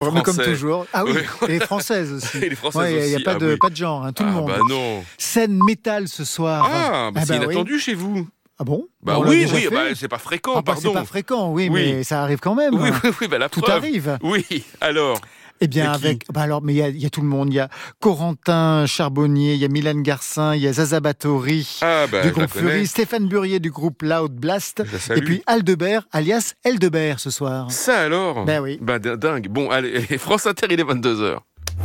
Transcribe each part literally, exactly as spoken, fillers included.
quoi, mais comme toujours. Ah oui, oui. Et les françaises aussi. Et les françaises ouais, aussi. Il n'y a pas, ah, de, oui. pas de genre, hein, tout ah, le monde. Bah non. Scène métal ce soir. Ah, bah ah, c'est bah, inattendu oui. chez vous. Ah bon? Bah On l'a oui, déjà oui, fait bah, c'est pas fréquent, ah, bah, pardon. C'est pas fréquent, oui, oui. mais ça arrive quand même. Oui, oui, oui, bah la Tout preuve. arrive. Oui, alors. Eh bien, avec, bah alors, mais il y, y a tout le monde. Il y a Corentin Charbonnier, il y a Mylène Garcin, il y a Zaza Batory ah, bah, du groupe Fury, Stéphane Burier du groupe Loud Blast, et puis Aldebert, alias Eldebert ce soir. Ça alors? Ben oui. Bah dingue. Bon, allez, France Inter, il est vingt-deux heures.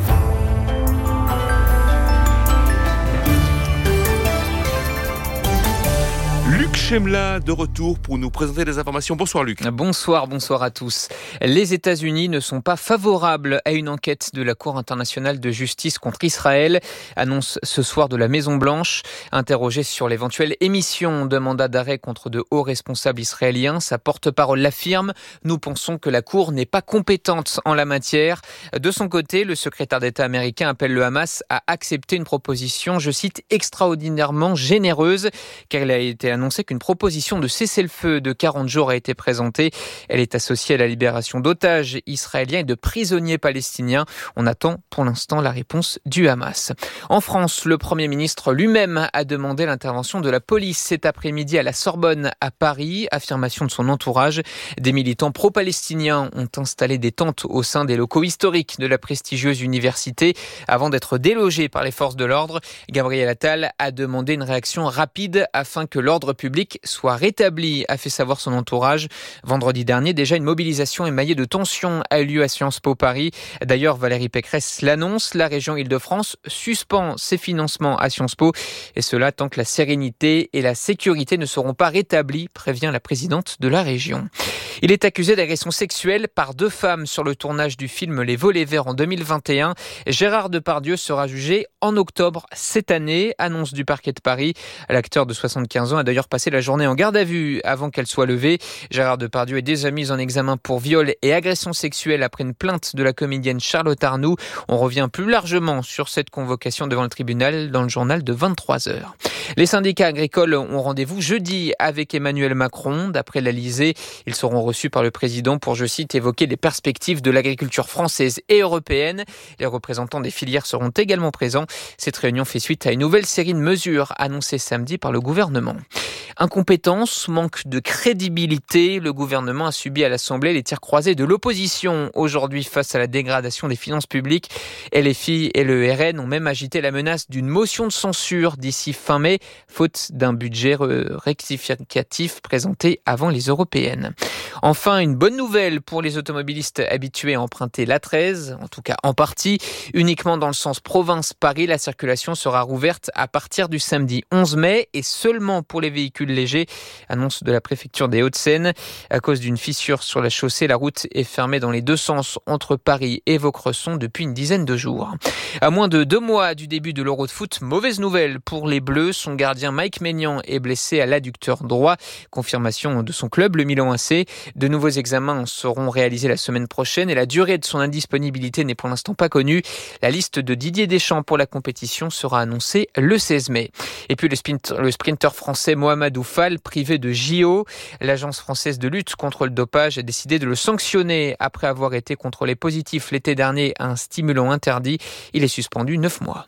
Luc Chemla de retour pour nous présenter des informations. Bonsoir Luc. Bonsoir, bonsoir à tous. Les États-Unis ne sont pas favorables à une enquête de la Cour internationale de justice contre Israël, annonce ce soir de la Maison-Blanche. Interrogé sur l'éventuelle émission de mandat d'arrêt contre de hauts responsables israéliens, sa porte-parole l'affirme. Nous pensons que la Cour n'est pas compétente en la matière. De son côté, le secrétaire d'État américain appelle le Hamas à accepter une proposition, je cite, extraordinairement généreuse, car il a été annoncé qu'une proposition de cessez-le-feu de quarante jours a été présentée. Elle est associée à la libération d'otages israéliens et de prisonniers palestiniens. On attend pour l'instant la réponse du Hamas. En France, le Premier ministre lui-même a demandé l'intervention de la police cet après-midi à la Sorbonne à Paris. Affirmation de son entourage. Des militants pro-palestiniens ont installé des tentes au sein des locaux historiques de la prestigieuse université avant d'être délogés par les forces de l'ordre. Gabriel Attal a demandé une réaction rapide afin que l'ordre public soit rétabli, a fait savoir son entourage. Vendredi dernier, déjà une mobilisation émaillée de tensions a eu lieu à Sciences Po Paris. D'ailleurs, Valérie Pécresse l'annonce, la région Île-de-France suspend ses financements à Sciences Po, et cela tant que la sérénité et la sécurité ne seront pas rétablies, prévient la présidente de la région. Il est accusé d'agression sexuelle par deux femmes sur le tournage du film Les Volets Verts en deux mille vingt et un. Gérard Depardieu sera jugé en octobre cette année, annonce du parquet de Paris. L'acteur de soixante-quinze ans a d'ailleurs passé la journée en garde à vue avant qu'elle soit levée. Gérard Depardieu est déjà mis en examen pour viol et agression sexuelle après une plainte de la comédienne Charlotte Arnoux. On revient plus largement sur cette convocation devant le tribunal dans le journal de vingt-trois heures. Les syndicats agricoles ont rendez-vous jeudi avec Emmanuel Macron. D'après l'Elysée, ils seront reçus par le président pour, je cite, évoquer les perspectives de l'agriculture française et européenne. Les représentants des filières seront également présents. Cette réunion fait suite à une nouvelle série de mesures annoncées samedi par le gouvernement. Incompétence, manque de crédibilité. Le gouvernement a subi à l'Assemblée les tirs croisés de l'opposition. Aujourd'hui, face à la dégradation des finances publiques, L F I et le R N ont même agité la menace d'une motion de censure d'ici fin mai, faute d'un budget rectificatif présenté avant les européennes. Enfin, une bonne nouvelle pour les automobilistes habitués à emprunter l'A treize, en tout cas en partie. Uniquement dans le sens province-Paris, la circulation sera rouverte à partir du samedi onze mai et seulement pour les véhicules légers, annonce de la préfecture des Hauts-de-Seine. À cause d'une fissure sur la chaussée, la route est fermée dans les deux sens entre Paris et Vaucresson depuis une dizaine de jours. À moins de deux mois du début de l'Euro de foot, mauvaise nouvelle pour les Bleus. Son gardien Mike Maignan est blessé à l'adducteur droit. Confirmation de son club, le Milan A C. De nouveaux examens seront réalisés la semaine prochaine et la durée de son indisponibilité n'est pour l'instant pas connue. La liste de Didier Deschamps pour la compétition sera annoncée le seize mai. Et puis le, sprint, le sprinter français Mohamedou Fall, privé de J O. L'agence française de lutte contre le dopage a décidé de le sanctionner après avoir été contrôlé positif l'été dernier à un stimulant interdit. Il est suspendu neuf mois.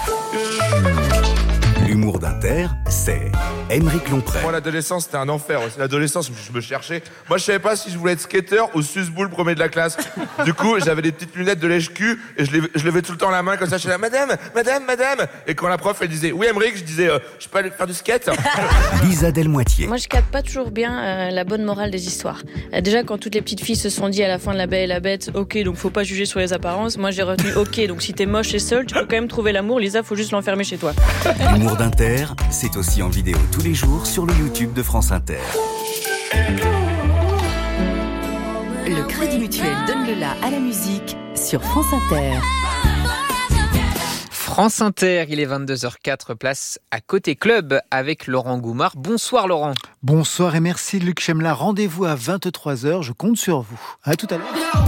L'humour d'Inter, c'est Aymeric Lomprey. Moi, l'adolescence, c'était un enfer. C'est l'adolescence où je me cherchais. Moi, je savais pas si je voulais être skater ou susboule premier de la classe. Du coup, j'avais des petites lunettes de lèche-cul et je levais, je levais tout le temps la main comme ça. Je disais, madame, madame, madame. Et quand la prof, elle disait, oui, Aymeric, je disais, euh, je peux aller faire du skate. Lisa Delmoitier. Moi, je capte pas toujours bien euh, la bonne morale des histoires. Euh, déjà, quand toutes les petites filles se sont dit à la fin de La Belle et la Bête, ok, donc faut pas juger sur les apparences. Moi, j'ai retenu, ok, donc si t'es moche et seul, tu peux quand même trouver l'amour. Lisa, faut juste l'enfermer chez toi. L'humour d'Inter, c'est aussi en vidéo tous les jours sur le YouTube de France Inter. Le Crédit Mutuel donne le la à la musique sur France Inter. France Inter, il est vingt-deux heures quatre, place à Côté Club avec Laurent Goumard. Bonsoir Laurent. Bonsoir et merci Luc Chemla. Rendez-vous à vingt-trois heures, je compte sur vous. À tout à l'heure.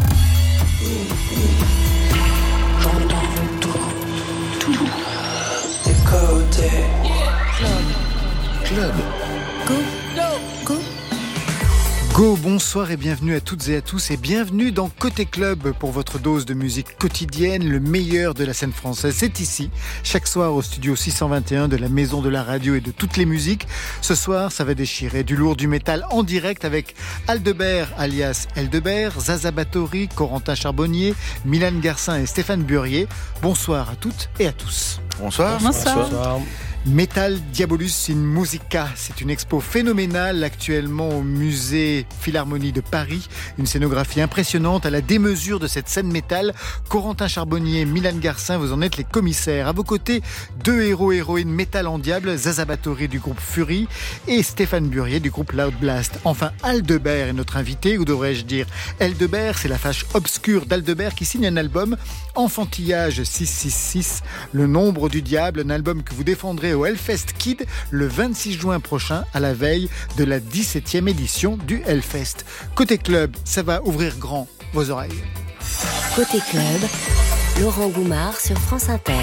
Club. Go. Go. Go, bonsoir. Bonsoir et bienvenue à toutes et à tous et bienvenue dans Côté Club pour votre dose de musique quotidienne, le meilleur de la scène française. C'est ici, chaque soir au studio six cent vingt et un de la Maison de la Radio et de toutes les musiques. Ce soir, ça va déchirer du lourd, du métal en direct avec Aldebert alias Eldebert, Zaza Báthory, Corentin Charbonnier, Mylène Garcin et Stéphane Burier. Bonsoir à toutes et à tous. Bonsoir. Bonsoir. Bonsoir. Metal Diabolus in Musica, c'est une expo phénoménale actuellement au musée Philharmonie de Paris. Une scénographie impressionnante à la démesure de cette scène métal. Corentin Charbonnier, Mylène Garcin, vous en êtes les commissaires. À vos côtés, deux héros-héroïnes métal en diable, Zaza Báthory du groupe Fury et Stéphane Burier du groupe Loud Blast. Enfin, Aldebert est notre invité, ou devrais-je dire Eldebert, c'est la face obscure d'Aldebert qui signe un album Enfantillage six cent soixante-six, le nombre du diable, un album que vous défendrez au Hellfest Kid le vingt-six juin prochain à la veille de la dix-septième édition du Hellfest. Côté club, ça va ouvrir grand vos oreilles. Côté club, Laurent Goumard sur France Inter.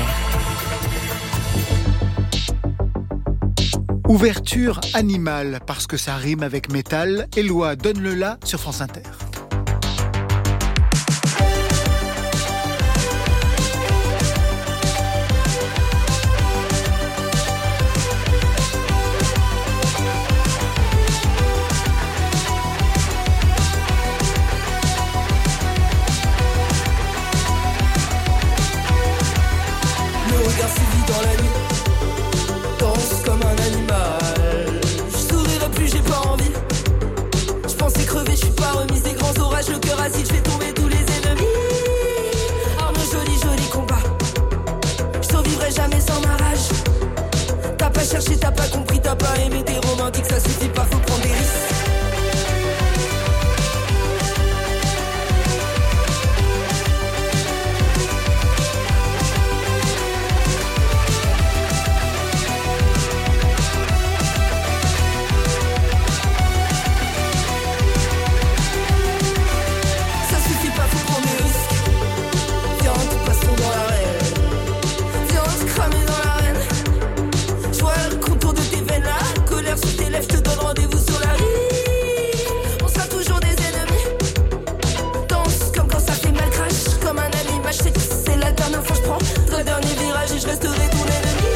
Ouverture animale, parce que ça rime avec métal. Éloi, donne-le là sur France Inter. Je fais tomber tous les ennemis. Arnaud, joli, joli combat. Je survivrai jamais sans ma rage. T'as pas cherché, t'as pas compris, t'as pas aimé, t'es romantique, ça suffit pas, faut prendre des risques. Je resterai ton ennemi.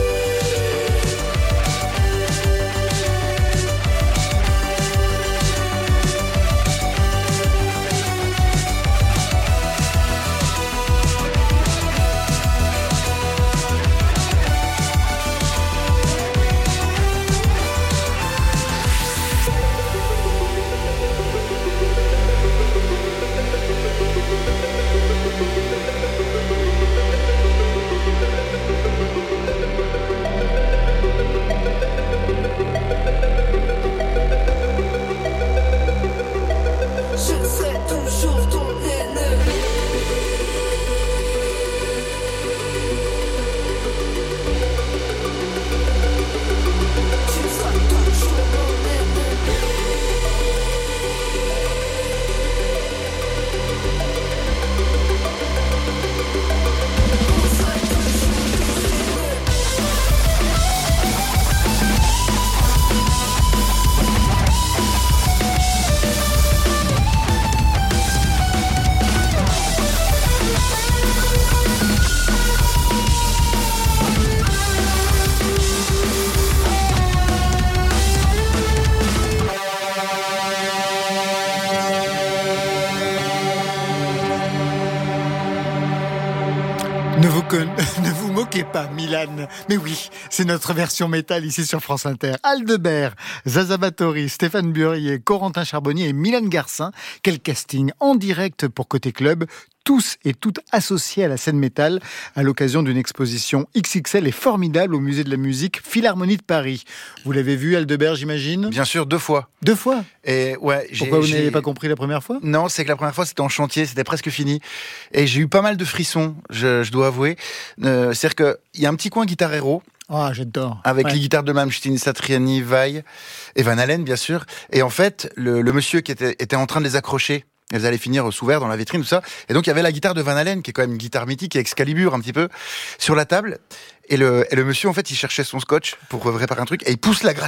Ne vous, con... ne vous moquez pas, Mylène. Mais oui, c'est notre version métal ici sur France Inter. Aldebert, Zaza Báthory, Stéphane Burier, Corentin Charbonnier et Mylène Garcin. Quel casting en direct pour Côté Club. Tous et toutes associés à la scène métal à l'occasion d'une exposition X X L et formidable au musée de la musique Philharmonie de Paris. Vous l'avez vu, Aldebert, j'imagine ? Bien sûr, deux fois. Deux fois ? Et ouais. J'ai, Pourquoi vous j'ai... n'avez pas compris la première fois ? Non, c'est que la première fois c'était en chantier, c'était presque fini, et j'ai eu pas mal de frissons. Je, je dois avouer. Euh, c'est-à-dire que il y a un petit coin guitare héros. Ah, oh, j'adore. Avec ouais. les guitares de Malmsteen, Satriani, Vai et Van Halen, bien sûr. Et en fait, le, le monsieur qui était, était en train de les accrocher. Elles allaient finir sous verre dans la vitrine, tout ça. Et donc, il y avait la guitare de Van Halen, qui est quand même une guitare mythique, Excalibur, un petit peu, sur la table. Et le, et le monsieur, en fait, il cherchait son scotch pour réparer un truc, et il pousse la gratte.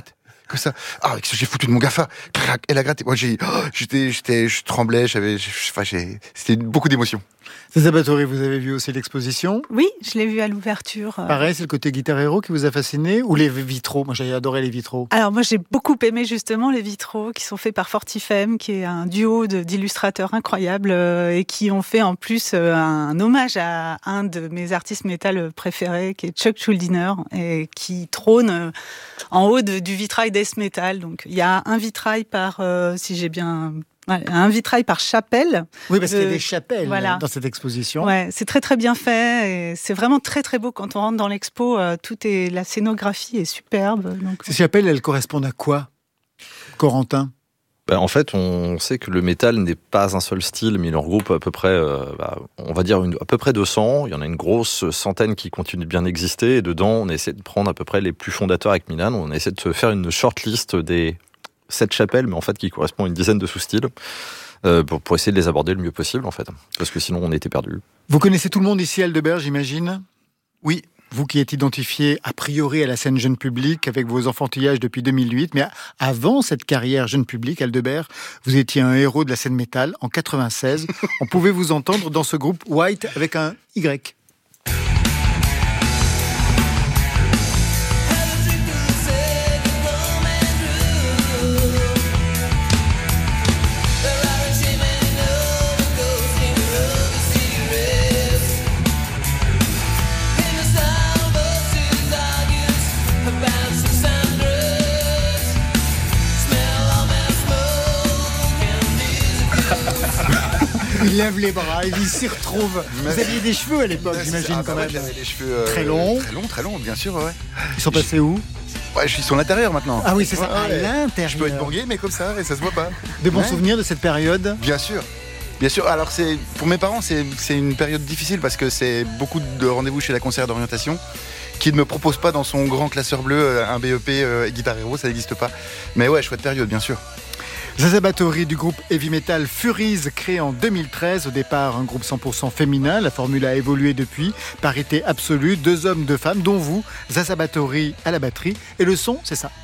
que ça. Ah, qu'est-ce que j'ai foutu de mon GAFA? Crac, elle a gratté. Moi, j'ai, oh, j'étais, j'étais, je tremblais, j'avais, enfin, j'ai, c'était beaucoup d'émotions. Zaza Batory, vous avez vu aussi l'exposition? Oui, je l'ai vu à l'ouverture. Pareil, c'est le côté Guitar Hero qui vous a fasciné, ou les vitraux? Moi, j'ai adoré les vitraux. Alors moi, j'ai beaucoup aimé justement les vitraux qui sont faits par Fortifem, qui est un duo de, d'illustrateurs incroyables euh, et qui ont fait en plus euh, un hommage à un de mes artistes métal préférés, qui est Chuck Schuldiner, et qui trône euh, en haut de, du vitrail death metal. Donc il y a un vitrail par, euh, si j'ai bien... un vitrail par chapelle. Oui, parce de... qu'il y a des chapelles voilà. dans cette exposition. Ouais, c'est très très bien fait et c'est vraiment très très beau quand on rentre dans l'expo. Euh, tout est, la scénographie est superbe. Donc... Ces chapelles, elles correspondent à quoi, Corentin? Ben, en fait, on sait que le métal n'est pas un seul style, mais il en regroupe à peu près, euh, bah, on va dire une, à peu près deux cents. Il y en a une grosse centaine qui continuent de bien exister. Et dedans, on essaie de prendre à peu près les plus fondateurs avec Milan. On essaie de se faire une shortlist des sept chapelles, mais en fait qui correspond à une dizaine de sous-styles, euh, pour, pour essayer de les aborder le mieux possible, en fait. Parce que sinon, on était perdus. Vous connaissez tout le monde ici à Aldebert, j'imagine? Oui. Vous qui êtes identifié a priori à la scène jeune public avec vos enfantillages depuis deux mille huit, mais avant cette carrière jeune public, Aldebert, vous étiez un héros de la scène métal en quatre-vingt-seize. On pouvait vous entendre dans ce groupe White avec un Y. Il lève les bras, il s'y retrouve. Vous aviez des cheveux à l'époque, j'imagine, ah, quand bah même. J'avais des cheveux euh, très longs. Très longs, très longs, bien sûr, ouais. Ils sont passés où? Ouais, je suis sur l'intérieur maintenant. Ah oui, c'est ça, ouais, à l'intérieur. Je peux être bourgué, mais comme ça, et ça se voit pas. De bons ouais. souvenirs de cette période? Bien sûr. Bien sûr. Alors, c'est, pour mes parents, c'est, c'est une période difficile parce que c'est beaucoup de rendez-vous chez la conseillère d'orientation qui ne me propose pas dans son grand classeur bleu un B E P euh, Guitar Hero, ça n'existe pas. Mais ouais, chouette période, bien sûr. Zaza Batory du groupe heavy metal Furies, créé en deux mille treize, au départ un groupe cent pour cent féminin. La formule a évolué depuis, parité absolue, deux hommes, deux femmes, dont vous, Zaza Batory à la batterie. Et le son, c'est ça.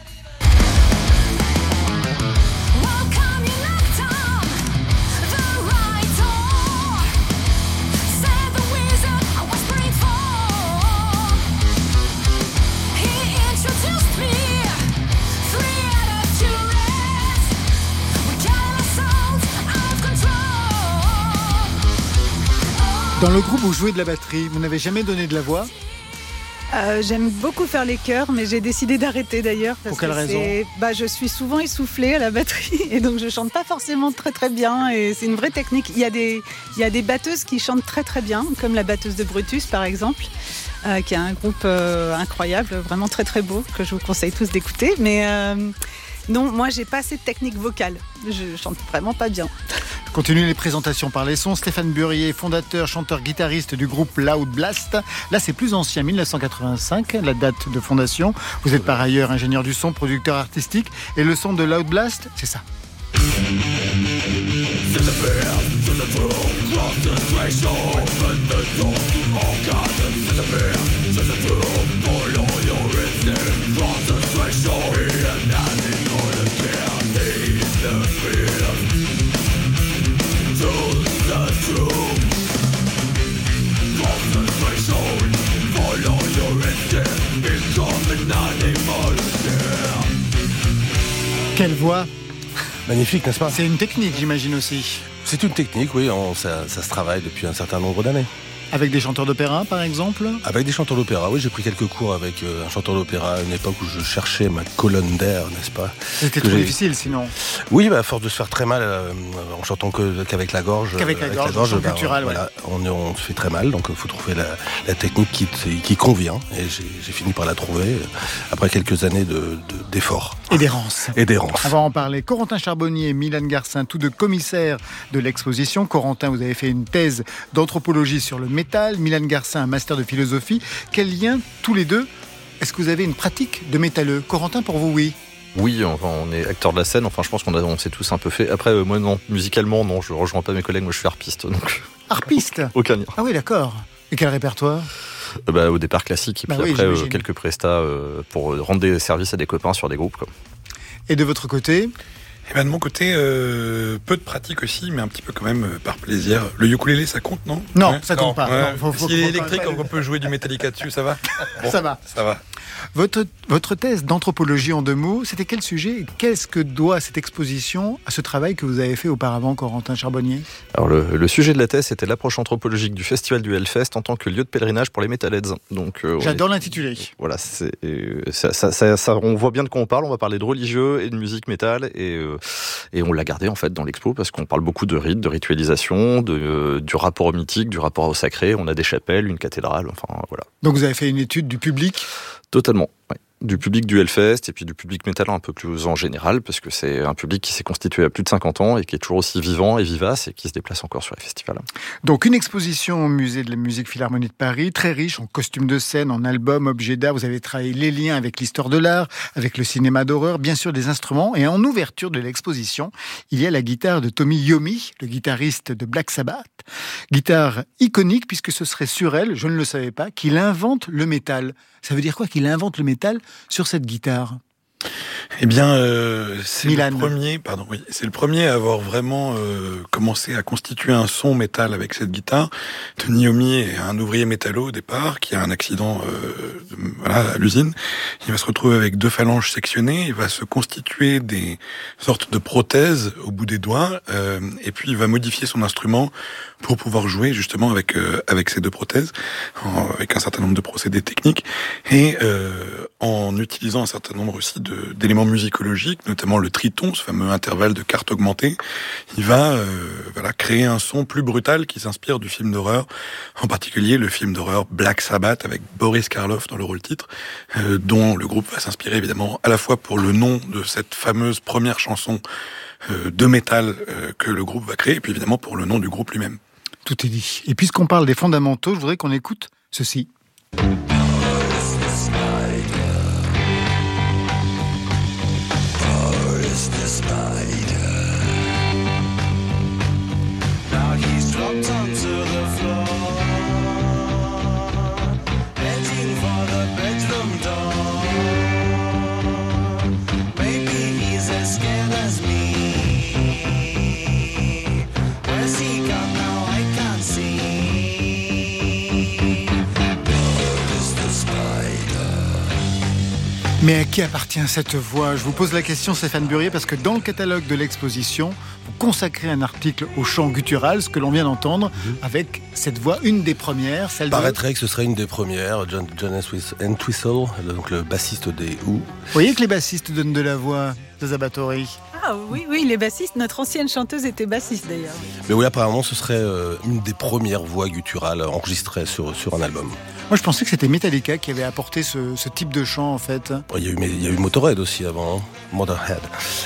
Dans le groupe où vous jouez de la batterie, vous n'avez jamais donné de la voix? euh, J'aime beaucoup faire les chœurs, mais j'ai décidé d'arrêter d'ailleurs. Parce Pour quelle que raison? c'est... Bah, je suis souvent essoufflée à la batterie et donc je chante pas forcément très très bien. Et c'est une vraie technique. Il y a des, il y a des batteuses qui chantent très très bien, comme la batteuse de Brutus par exemple, euh, qui a un groupe euh, incroyable, vraiment très très beau, que je vous conseille tous d'écouter. Mais euh, non, moi j'ai pas assez de technique vocale. Je chante vraiment pas bien. Continue les présentations par les sons. Stéphane Burier, fondateur, chanteur, guitariste du groupe Loud Blast. Là, c'est plus ancien, dix-neuf cent quatre-vingt-cinq, la date de fondation. Vous êtes par ailleurs ingénieur du son, producteur artistique. Et le son de Loud Blast, c'est ça. Quelle voix! Magnifique, n'est-ce pas? C'est une technique, j'imagine aussi. C'est une technique, oui, on, ça, ça se travaille depuis un certain nombre d'années. Avec des chanteurs d'opéra, par exemple? Avec des chanteurs d'opéra, oui, j'ai pris quelques cours avec euh, un chanteur d'opéra à une époque où je cherchais ma colonne d'air, n'est-ce pas? C'était trop difficile, sinon. Oui, bah, à force de se faire très mal euh, en chantant que, qu'avec la gorge. Qu'avec la avec gorge, la gorge bah, bah, culturel, voilà, ouais. on, on se fait très mal, donc il faut trouver la, la technique qui, qui convient. Et j'ai, j'ai fini par la trouver euh, après quelques années de, de, d'efforts. Et d'errance. Et d'errance. Avant d'en parler, Corentin Charbonnier et Milan Garcin, tous deux commissaires de l'exposition. Corentin, vous avez fait une thèse d'anthropologie sur le métal. Milan Garcin, un master de philosophie. Quel lien, tous les deux? Est-ce que vous avez une pratique de métalleux? Corentin, pour vous, oui. Oui, enfin, on est acteur de la scène. Enfin, je pense qu'on a, on s'est tous un peu fait. Après, euh, moi, non. Musicalement, non. Je rejoins pas mes collègues. Moi, je suis harpiste. Donc... Harpiste? Aucun lien. Ah oui, d'accord. Et quel répertoire? euh, bah, Au départ, classique. Et bah puis oui, après, euh, quelques prestats euh, pour rendre des services à des copains sur des groupes, quoi. Et de votre côté ? Eh ben de mon côté, euh, peu de pratique aussi, mais un petit peu quand même euh, par plaisir. Le ukulélé, ça compte, non ? Non, ouais ça compte non, pas. Ouais. Non, faut, faut, S'il est faut électrique, on peut jouer du Metallica dessus, ça va ? Bon, Ça va. Ça va. Votre, votre thèse d'anthropologie en deux mots, c'était quel sujet et qu'est-ce que doit cette exposition à ce travail que vous avez fait auparavant, Corentin Charbonnier ? Alors le, le sujet de la thèse, c'était l'approche anthropologique du festival du Hellfest en tant que lieu de pèlerinage pour les metalheads. Donc euh, J'adore est... l'intitulé. Voilà, c'est, euh, ça, ça, ça, ça, on voit bien de quoi on parle. On va parler de religieux et de musique métal et, euh, et on l'a gardé en fait dans l'expo parce qu'on parle beaucoup de rites, de ritualisation, de, euh, du rapport au mythique, du rapport au sacré. On a des chapelles, une cathédrale, enfin voilà. Donc vous avez fait une étude du public ? Totalement, ouais. Du public du Hellfest et puis du public métal un peu plus en général, parce que c'est un public qui s'est constitué à plus de cinquante ans et qui est toujours aussi vivant et vivace et qui se déplace encore sur les festivals. Donc une exposition au musée de la musique Philharmonie de Paris, très riche en costumes de scène, en albums, objets d'art. Vous avez travaillé les liens avec l'histoire de l'art, avec le cinéma d'horreur, bien sûr des instruments. Et en ouverture de l'exposition, il y a la guitare de Tommy Iommi, le guitariste de Black Sabbath. Guitare iconique puisque ce serait sur elle, je ne le savais pas, qu'il invente le métal. Ça veut dire quoi qu'il invente le métal sur cette guitare ? Eh bien, euh, c'est Milan. le premier, pardon, oui, c'est le premier à avoir vraiment euh, commencé à constituer un son métal avec cette guitare. Tony Iommi est un ouvrier métallo au départ, qui a un accident, euh, de, voilà, à l'usine. Il va se retrouver avec deux phalanges sectionnées. Il va se constituer des sortes de prothèses au bout des doigts, euh, et puis il va modifier son instrument pour pouvoir jouer justement avec euh, avec ces deux prothèses, en, avec un certain nombre de procédés techniques, et euh, en utilisant un certain nombre aussi de d'éléments musicologiques, notamment le triton, ce fameux intervalle de quarte augmentée. Il va euh, voilà, créer un son plus brutal qui s'inspire du film d'horreur, en particulier le film d'horreur Black Sabbath avec Boris Karloff dans le rôle titre, euh, dont le groupe va s'inspirer évidemment à la fois pour le nom de cette fameuse première chanson euh, de métal euh, que le groupe va créer, et puis évidemment pour le nom du groupe lui-même. Tout est dit. Et puisqu'on parle des fondamentaux, je voudrais qu'on écoute ceci. Mais à qui appartient cette voix ? Je vous pose la question, Stéphane Burier, parce que dans le catalogue de l'exposition, vous consacrez un article au chant guttural, ce que l'on vient d'entendre, mmh. avec cette voix, une des premières, celle Paraîtrait de... que ce serait une des premières, John, John Entwistle, donc le bassiste des Who. Vous voyez que les bassistes donnent de la voix, Zabatori. Ah oui, oui, les bassistes, notre ancienne chanteuse était bassiste d'ailleurs. Mais oui, apparemment, ce serait euh, une des premières voix gutturales enregistrées sur, sur un album. Moi, je pensais que c'était Metallica qui avait apporté ce, ce type de chant, en fait. Il y a eu, il y a eu Motorhead aussi avant, hein, Motorhead,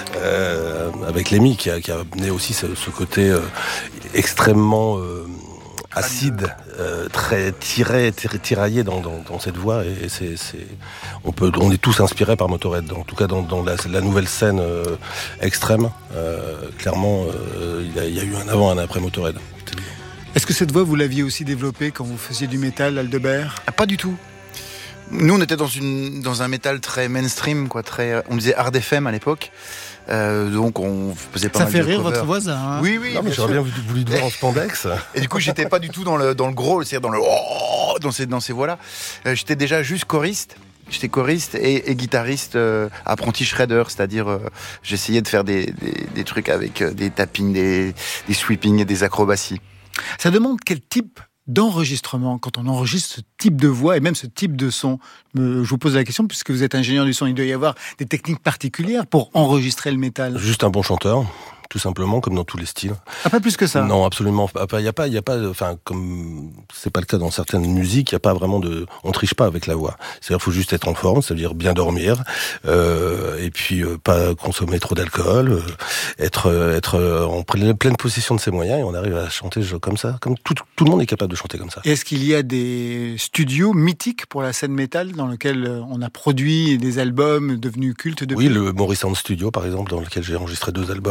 euh, avec Lemmy qui a, qui a amené aussi ce, ce côté euh, extrêmement euh, acide, euh, très tiré, tiraillé dans, dans, dans cette voix. Et, et c'est, c'est, on peut, on est tous inspirés par Motorhead. En tout cas, dans, dans la, la nouvelle scène euh, extrême, euh, clairement, euh, il, y a, il y a eu un avant, un après Motorhead. Est-ce que cette voix, vous l'aviez aussi développée quand vous faisiez du métal, Aldebert ? Ah, pas du tout. Nous, on était dans, une, dans un métal très mainstream, quoi, très, on disait hard F M à l'époque. Euh, donc on faisait pas ça mal fait de rire covers. Votre voisin, hein ? Oui, oui. Non, mais j'aurais bien voulu te voir en spandex. Et du coup, j'étais pas du tout dans le, dans le gros, c'est-à-dire dans le oh, dans ces, dans ces voix-là. Euh, j'étais déjà juste choriste. J'étais choriste et, et guitariste euh, apprenti shredder, c'est-à-dire euh, j'essayais de faire des, des, des trucs avec euh, des tappings, des, des sweepings et des acrobaties. Ça demande quel type d'enregistrement quand on enregistre ce type de voix et même ce type de son ? Je vous pose la question puisque vous êtes ingénieur du son, il doit y avoir des techniques particulières pour enregistrer le métal. Juste un bon chanteur. Tout simplement, comme dans tous les styles. Ah, pas plus que ça. Non, absolument. Il y a pas, il y a pas, enfin, comme c'est pas le cas dans certaines musiques, il y a pas vraiment de, on triche pas avec la voix. C'est-à-dire, faut juste être en forme, c'est-à-dire bien dormir, euh, et puis euh, pas consommer trop d'alcool, euh, être, euh, être euh, en pleine, pleine possession de ses moyens, et on arrive à chanter comme ça, comme tout, tout le monde est capable de chanter comme ça. Et est-ce qu'il y a des studios mythiques pour la scène métal dans lesquels on a produit des albums devenus cultes depuis ? Oui, le Morrison Studio, par exemple, dans lequel j'ai enregistré deux albums.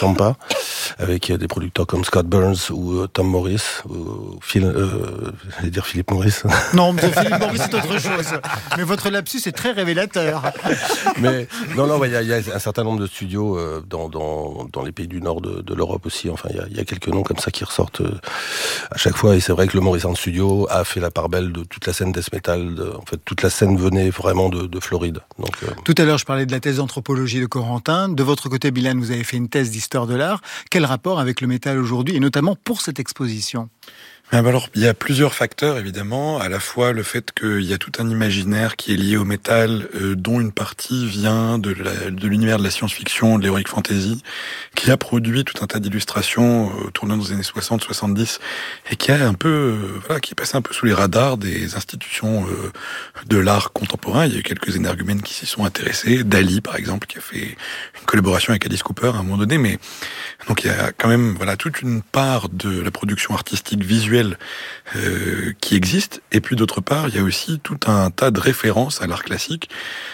Tampa, avec des producteurs comme Scott Burns ou Tom Morris, ou Phil, euh, j'allais dire Philippe Morris. Non, mais Philippe Morris, c'est autre chose. Mais votre lapsus est très révélateur. Mais non, non, il y, y a un certain nombre de studios euh, dans, dans, dans les pays du nord de, de l'Europe aussi. Enfin, il y, y a quelques noms comme ça qui ressortent euh, à chaque fois. Et c'est vrai que le Morrison Studio a fait la part belle de toute la scène death metal. De, en fait, toute la scène venait vraiment de, de Floride. Donc, euh... Tout à l'heure, je parlais de la thèse d'anthropologie de Corentin. De votre côté, Bilal, vous avez fait une thèse d'histoire de l'art. Quel rapport avec le métal aujourd'hui, et notamment pour cette exposition ? Alors, il y a plusieurs facteurs, évidemment. À la fois, le fait qu'il y a tout un imaginaire qui est lié au métal, euh, dont une partie vient de, la, de l'univers de la science-fiction, de l'heroic fantasy, qui a produit tout un tas d'illustrations euh, tournant dans les années soixante soixante-dix, et qui a un peu, euh, voilà, qui est passé un peu sous les radars des institutions euh, de l'art contemporain. Il y a eu quelques énergumènes qui s'y sont intéressés. Dali, par exemple, qui a fait une collaboration avec Alice Cooper à un moment donné. Mais donc, il y a quand même, voilà, toute une part de la production artistique visuelle Euh, qui existe, et puis d'autre part il y a aussi tout un tas de références à l'art classique.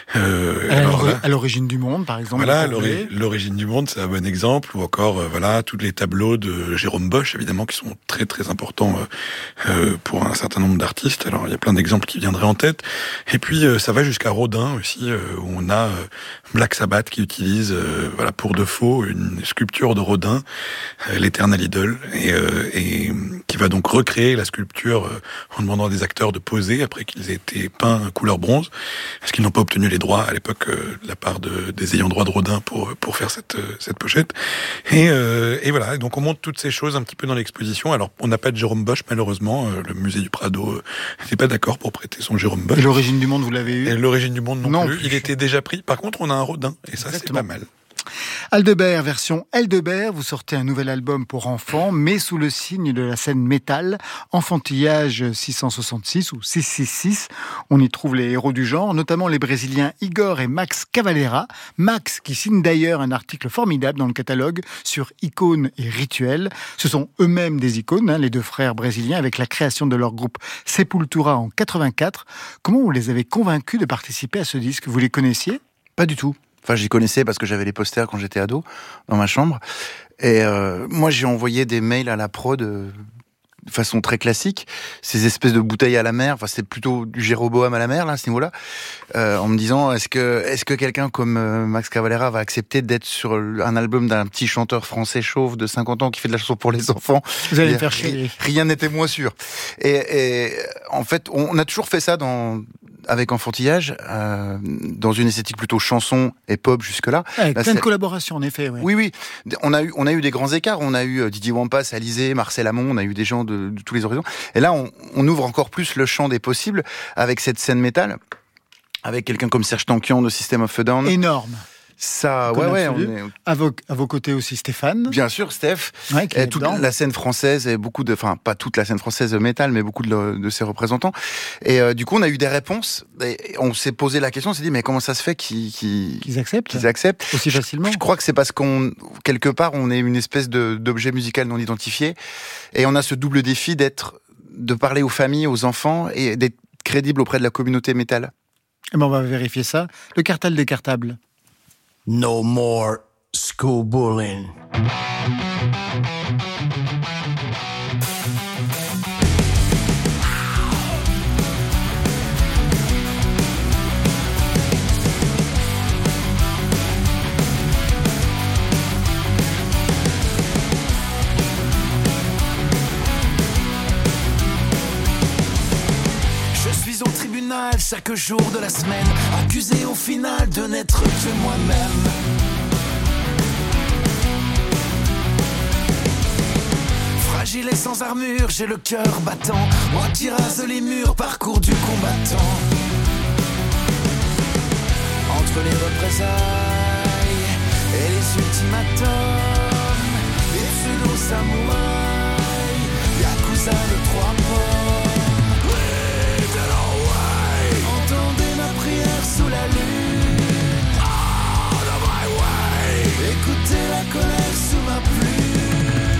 Euh, à, alors là, à l'origine du monde, par exemple. Voilà, l'ori- l'origine du monde, c'est un bon exemple, ou encore euh, voilà tous les tableaux de Jérôme Bosch, évidemment, qui sont très très importants euh, euh, pour un certain nombre d'artistes. Alors il y a plein d'exemples qui viendraient en tête, et puis euh, ça va jusqu'à Rodin aussi, euh, où on a euh, Black Sabbath qui utilise euh, voilà pour de faux une sculpture de Rodin, euh, l'Eternal Idol, et, euh, et qui va donc recréer la sculpture euh, en demandant à des acteurs de poser après qu'ils aient été peints couleur bronze, parce qu'ils n'ont pas obtenu les droits à l'époque euh, de la part de, des ayants droit de Rodin pour pour faire cette cette pochette. Et, euh, et voilà, donc on montre toutes ces choses un petit peu dans l'exposition. Alors on n'a pas de Jérôme Bosch malheureusement, euh, le musée du Prado euh, n'était pas d'accord pour prêter son Jérôme Bosch. Et l'origine du monde, vous l'avez eu ? Et l'origine du monde non, non plus. plus. Il était déjà pris. Par contre, on a un Rodin, et ça Exactement. C'est pas mal. Aldebert, version Aldebert, vous sortez un nouvel album pour enfants, mais sous le signe de la scène métal, Enfantillage six cent soixante-six ou six cent soixante-six. On y trouve les héros du genre, notamment les Brésiliens Igor et Max Cavalera. Max qui signe d'ailleurs un article formidable dans le catalogue sur icônes et rituels. Ce sont eux-mêmes des icônes, hein, les deux frères brésiliens, avec la création de leur groupe Sepultura en quatre-vingt-quatre. Comment vous les avez convaincus de participer à ce disque ? Vous les connaissiez ? Pas du tout. Enfin, j'y connaissais parce que j'avais les posters quand j'étais ado dans ma chambre. Et euh, moi, j'ai envoyé des mails à la prod euh, de façon très classique. Ces espèces de bouteilles à la mer. Enfin, c'est plutôt du Jéroboam à la mer, là, à ce niveau-là. Euh, en me disant, est-ce que, est-ce que quelqu'un comme euh, Max Cavalera va accepter d'être sur un album d'un petit chanteur français chauve de cinquante ans qui fait de la chanson pour les enfants ? Vous allez me faire chier. Rien n'était moins sûr. Et, et en fait, on a toujours fait ça dans... avec Enfantillage, euh, dans une esthétique plutôt chanson et pop jusque-là. Avec Là, plein de c'est... collaborations, en effet. Ouais. Oui, oui. On a eu, on a eu des grands écarts. On a eu Didier Wampas, Alizé, Marcel Amont. On a eu des gens de, de tous les horizons. Et là, on, on ouvre encore plus le champ des possibles avec cette scène métal, avec quelqu'un comme Serge Tankian de System of a Down. Énorme. Ça, ouais, ouais. On est... à, vos, à vos côtés aussi, Stéphane. Bien sûr, Steph. Ouais, et toute la scène française et beaucoup de, enfin, pas toute la scène française métal, mais beaucoup de, de ses représentants. Et euh, du coup, on a eu des réponses. Et on s'est posé la question, on s'est dit, mais comment ça se fait qu'ils, qu'ils, qu'ils acceptent, qu'ils acceptent aussi facilement ? Je, je crois que c'est parce qu'on, quelque part, on est une espèce de, d'objet musical non identifié, et on a ce double défi d'être, de parler aux familles, aux enfants, et d'être crédible auprès de la communauté métal. Eh ben, on va vérifier ça. Le cartel des cartables. No more school bullying. Je suis au tribunal chaque jour de la semaine, accusé au final de n'être que moi-même. Fragile et sans armure, j'ai le cœur battant. Moi qui rase les murs, parcours du combattant. Entre les représailles et les ultimatums, les pseudo-samouraïs, Yakuza les trois pommes. Entendez ma prière sous la lune. Oh, the my way. Écoutez la colère sous ma plume.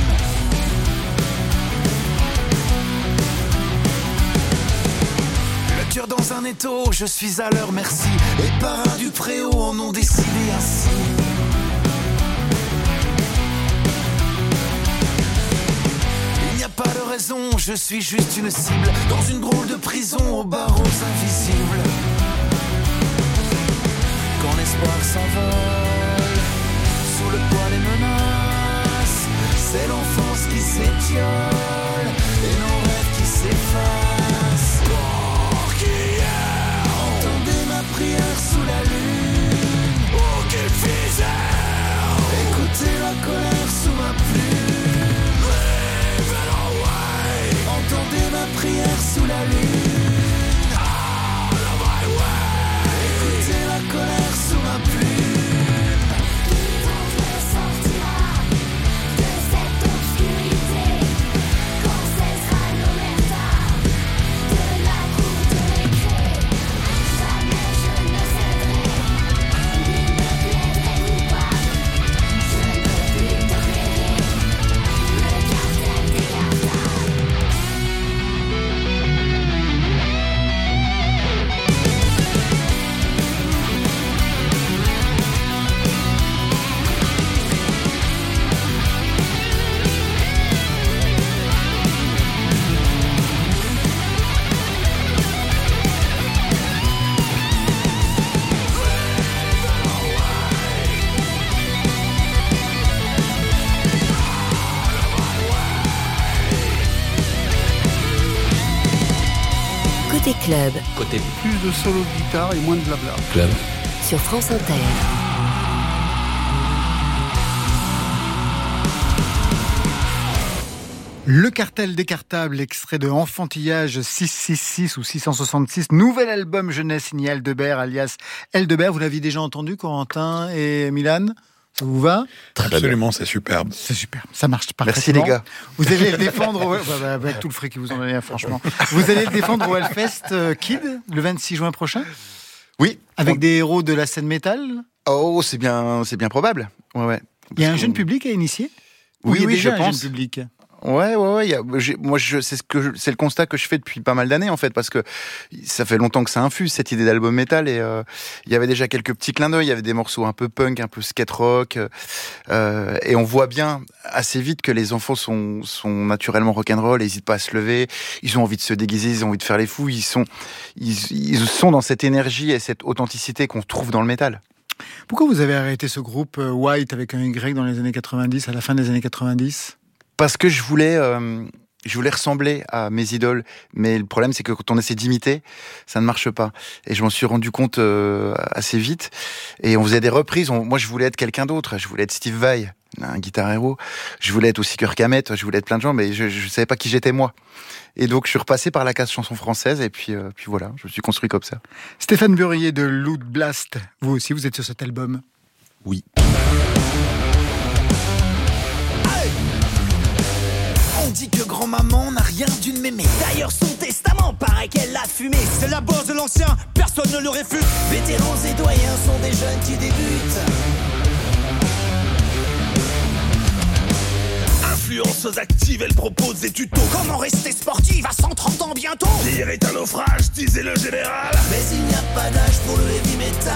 Le cœur dans un étau, je suis à leur merci. Les parrains du préau en ont décidé ainsi. poison, je suis juste une cible dans une drôle de prison aux barreaux invisibles. Quand l'espoir s'envole sous le poids des menaces, c'est l'enfance qui s'étiole et nos rêves qui s'effacent. Pour qui est, entendez ma prière sous la lune. Oh, quel viseur, écoutez la colère sous ma plume. Live and away, entendez ma prière sous la lune. All of my way, écoutez la colère sous ma plume. Club. Côté plus de solo de guitare et moins de blabla. Club. Sur France Inter. Le cartel décartable, extrait de Enfantillage six cent soixante-six ou six cent soixante-six, nouvel album jeunesse signé Aldebert, alias Eldebert. Vous l'aviez déjà entendu, Corentin et Milan? Ça vous va? Absolument, c'est superbe. C'est super, ça marche parfaitement. Merci les gars. Vous allez le défendre, au... bah, bah, avec tout le fric qui vous en donnez, franchement. Vous allez le défendre au Hellfest euh, Kid, le vingt-six juin prochain? Oui. Avec on... des héros de la scène métal? Oh, c'est bien, c'est bien probable. Ouais, ouais. Il y a un jeune public à initier? Oui, oui, déjà je un pense. Jeune public. Ouais, ouais, ouais. Y a, moi, je, c'est ce que, je, c'est le constat que je fais depuis pas mal d'années en fait, parce que ça fait longtemps que ça infuse cette idée d'album métal et il euh, y avait déjà quelques petits clins d'œil. Il y avait des morceaux un peu punk, un peu skate rock, euh, et on voit bien assez vite que les enfants sont, sont naturellement rock'n'roll, n'hésitent pas à se lever. Ils ont envie de se déguiser, ils ont envie de faire les fous. Ils sont, ils, ils sont dans cette énergie et cette authenticité qu'on trouve dans le métal. Pourquoi vous avez arrêté ce groupe White avec un Y dans les années quatre-vingt-dix, à la fin des années quatre-vingt-dix? Parce que je voulais, euh, je voulais ressembler à mes idoles, mais le problème c'est que quand on essaie d'imiter, ça ne marche pas. Et je m'en suis rendu compte euh, assez vite. Et on faisait des reprises. On, moi, je voulais être quelqu'un d'autre. Je voulais être Steve Vai, un guitar héros. Je voulais être aussi Kirk Hammett. Je voulais être plein de gens, mais je ne savais pas qui j'étais moi. Et donc, je suis repassé par la case chanson française, et puis, euh, puis voilà, je me suis construit comme ça. Stéphane Burrier de Loud Blast, vous aussi, vous êtes sur cet album? Oui. On dit que grand-maman n'a rien d'une mémé. D'ailleurs, son testament paraît qu'elle l'a fumé. C'est la bosse de l'ancien, personne ne le réfute. Vétérans et doyens sont des jeunes qui débutent. Influenceuse active, elle propose des tutos. Comment rester sportive à cent trente ans bientôt? Dire est un naufrage, disait le général. Mais il n'y a pas d'âge pour le heavy metal.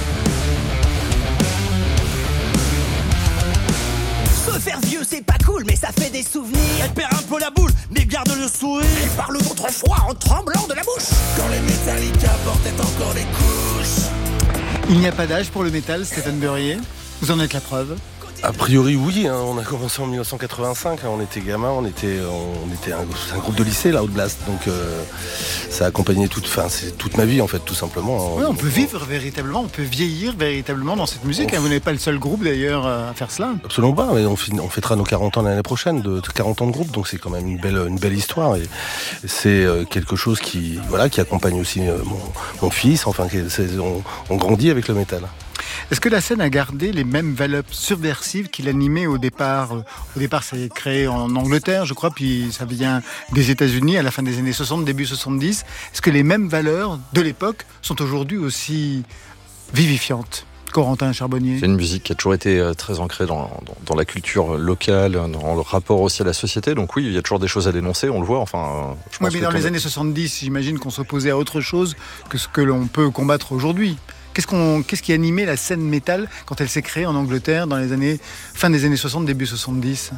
Se faire vieux c'est pas cool mais ça fait des souvenirs. Elle perd un peu la boule mais garde le sourire. Elle parle d'autrefois en tremblant de la bouche. Quand les Metallica portaient encore des couches. Il n'y a pas d'âge pour le métal, Stéphane Burrier. Vous en êtes la preuve. A priori oui, hein, on a commencé en dix-neuf cent quatre-vingt-cinq, hein, on était gamins, on était, on était un, un groupe de lycée, Loud Blast, donc euh, ça a accompagné toute, fin, c'est toute ma vie en fait, tout simplement. Oui, on peut vivre véritablement, on peut vieillir véritablement dans cette musique. Hein. Vous n'êtes pas le seul groupe d'ailleurs à faire cela. Absolument pas, mais on, on fêtera nos quarante ans l'année prochaine, de, de quarante ans de groupe, donc c'est quand même une belle, une belle histoire. Et c'est quelque chose qui, voilà, qui accompagne aussi mon, mon fils, enfin, c'est, on, on grandit avec le métal. Est-ce que la scène a gardé les mêmes valeurs subversives qu'il animait au départ? Au départ, ça s'est créé en Angleterre, je crois, puis ça vient des États-Unis à la fin des années soixante, début soixante-dix. Est-ce que les mêmes valeurs de l'époque sont aujourd'hui aussi vivifiantes? Corentin Charbonnier. C'est une musique qui a toujours été très ancrée dans, dans, dans la culture locale, dans le rapport aussi à la société. Donc oui, il y a toujours des choses à dénoncer, on le voit. Enfin, je pense oui, mais dans les a... années soixante-dix, j'imagine qu'on s'opposait à autre chose que ce que l'on peut combattre aujourd'hui. Qu'est-ce, qu'on, qu'est-ce qui animait la scène métal quand elle s'est créée en Angleterre dans les années fin des années soixante, début soixante-dix?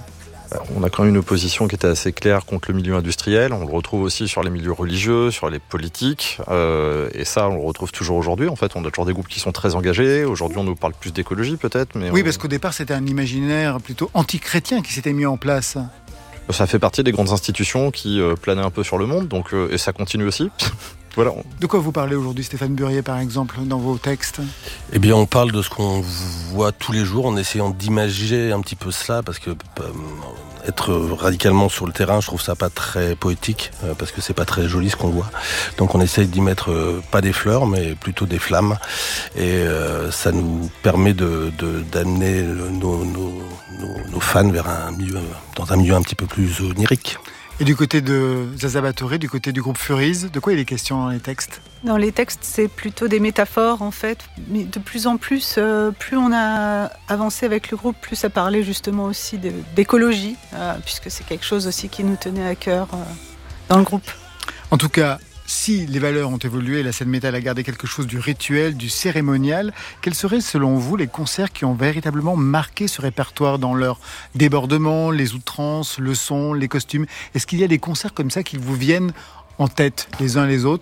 On a quand même une opposition qui était assez claire contre le milieu industriel. On le retrouve aussi sur les milieux religieux, sur les politiques. Euh, et ça, on le retrouve toujours aujourd'hui. En fait, on a toujours des groupes qui sont très engagés. Aujourd'hui, on nous parle plus d'écologie, peut-être. Mais oui, on... parce qu'au départ, c'était un imaginaire plutôt anti-chrétien qui s'était mis en place. Ça fait partie des grandes institutions qui euh, planaient un peu sur le monde. Donc, euh, et ça continue aussi. Voilà. De quoi vous parlez aujourd'hui, Stéphane Burier, par exemple, dans vos textes ? Eh bien, on parle de ce qu'on voit tous les jours en essayant d'imager un petit peu cela, parce que euh, être radicalement sur le terrain, je trouve ça pas très poétique, euh, parce que c'est pas très joli ce qu'on voit. Donc on essaye d'y mettre euh, pas des fleurs, mais plutôt des flammes. Et euh, ça nous permet de, de, d'amener nos, nos, nos, nos fans vers un milieu, dans un milieu un petit peu plus onirique. Et du côté de Zaza Batory, du côté du groupe Furiz, de quoi il est question dans les textes ? Dans les textes, c'est plutôt des métaphores, en fait. Mais de plus en plus, euh, plus on a avancé avec le groupe, plus ça parlait justement aussi de, d'écologie, euh, puisque c'est quelque chose aussi qui nous tenait à cœur euh, dans le groupe. En tout cas, si les valeurs ont évolué, la scène métal a gardé quelque chose du rituel, du cérémonial, quels seraient selon vous les concerts qui ont véritablement marqué ce répertoire dans leur débordement, les outrances, le son, les costumes ? Est-ce qu'il y a des concerts comme ça qui vous viennent en tête les uns les autres ?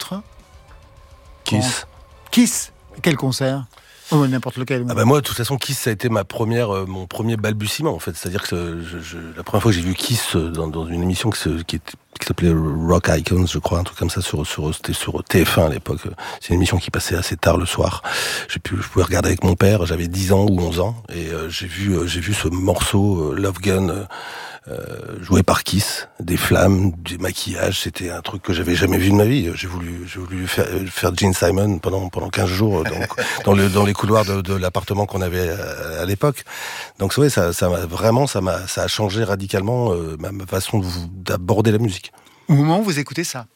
Kiss. Kiss ? Quel concert ? Oh, n'importe lequel. Ah bah moi, de toute façon, Kiss, ça a été ma première, euh, mon premier balbutiement, en fait. C'est-à-dire que je, je, la première fois que j'ai vu Kiss dans, dans une émission qui, se, qui, était, qui s'appelait Rock Icons, je crois, un truc comme ça, sur, sur, c'était sur T F un à l'époque. C'est une émission qui passait assez tard le soir. J'ai pu, je pouvais regarder avec mon père, j'avais dix ans ou onze ans, et euh, j'ai vu, euh, j'ai vu ce morceau, euh, Love Gun, euh, Euh, joué par Kiss, des flammes, des maquillages, c'était un truc que j'avais jamais vu de ma vie. J'ai voulu, j'ai voulu faire, faire Gene Simon pendant pendant quinze jours dans, dans, le, dans les couloirs de, de l'appartement qu'on avait à, à l'époque. Donc ouais, ça, ça m'a vraiment, ça m'a, ça a changé radicalement euh, ma, ma façon de, d'aborder la musique. Au moment où vous écoutez ça.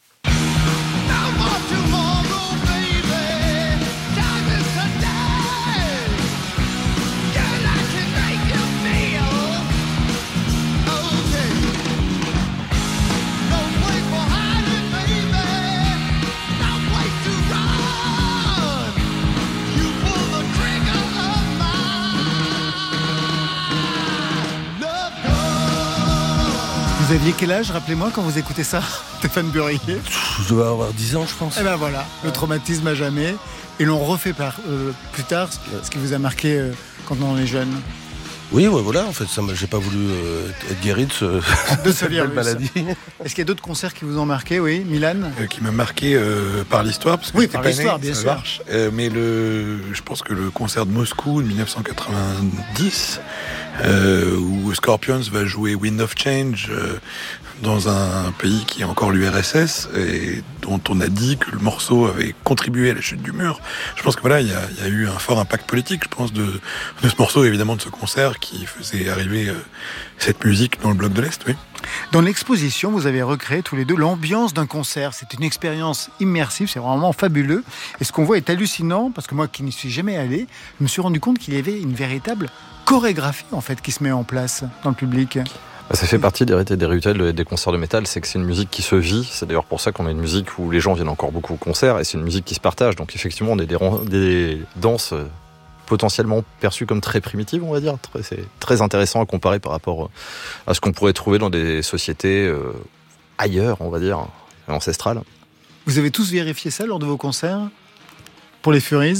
Vous aviez quel âge, rappelez-moi, quand vous écoutez ça, Stéphane Burier ? Je dois avoir dix ans, je pense. Eh ben voilà, le traumatisme à jamais. Et l'on refait par, euh, plus tard ce qui vous a marqué euh, quand on est jeune. Oui, ouais, voilà, en fait, ça, j'ai pas voulu euh, être guéri de, ce, de cette belle maladie. Est-ce qu'il y a d'autres concerts qui vous ont marqué, oui, Milan ? euh, Qui m'a marqué euh, par l'histoire, parce que oui, j'étais par pas l'histoire, né, bien ça sûr. marche. Euh, mais le, je pense que le concert de Moscou de dix-neuf cent quatre-vingt-dix, euh, où Scorpions va jouer Wind of Change euh, dans un pays qui est encore l'U R S S et dont on a dit que le morceau avait contribué à la chute du mur. Je pense que voilà, il y a, y a eu un fort impact politique, je pense, de, de ce morceau, évidemment, de ce concert qui faisait arriver euh, cette musique dans le bloc de l'Est, oui. Dans l'exposition, vous avez recréé tous les deux l'ambiance d'un concert. C'est une expérience immersive, c'est vraiment fabuleux. Et ce qu'on voit est hallucinant, parce que moi qui n'y suis jamais allé, je me suis rendu compte qu'il y avait une véritable chorégraphie en fait qui se met en place dans le public. Ça fait partie des, des rituels des concerts de métal, c'est que c'est une musique qui se vit. C'est d'ailleurs pour ça qu'on a une musique où les gens viennent encore beaucoup au concert, et c'est une musique qui se partage. Donc effectivement, on a des, des danses potentiellement perçues comme très primitives, on va dire. C'est très intéressant à comparer par rapport à ce qu'on pourrait trouver dans des sociétés euh, ailleurs, on va dire, ancestrales. Vous avez tous vérifié ça lors de vos concerts ? Pour les Furiz ?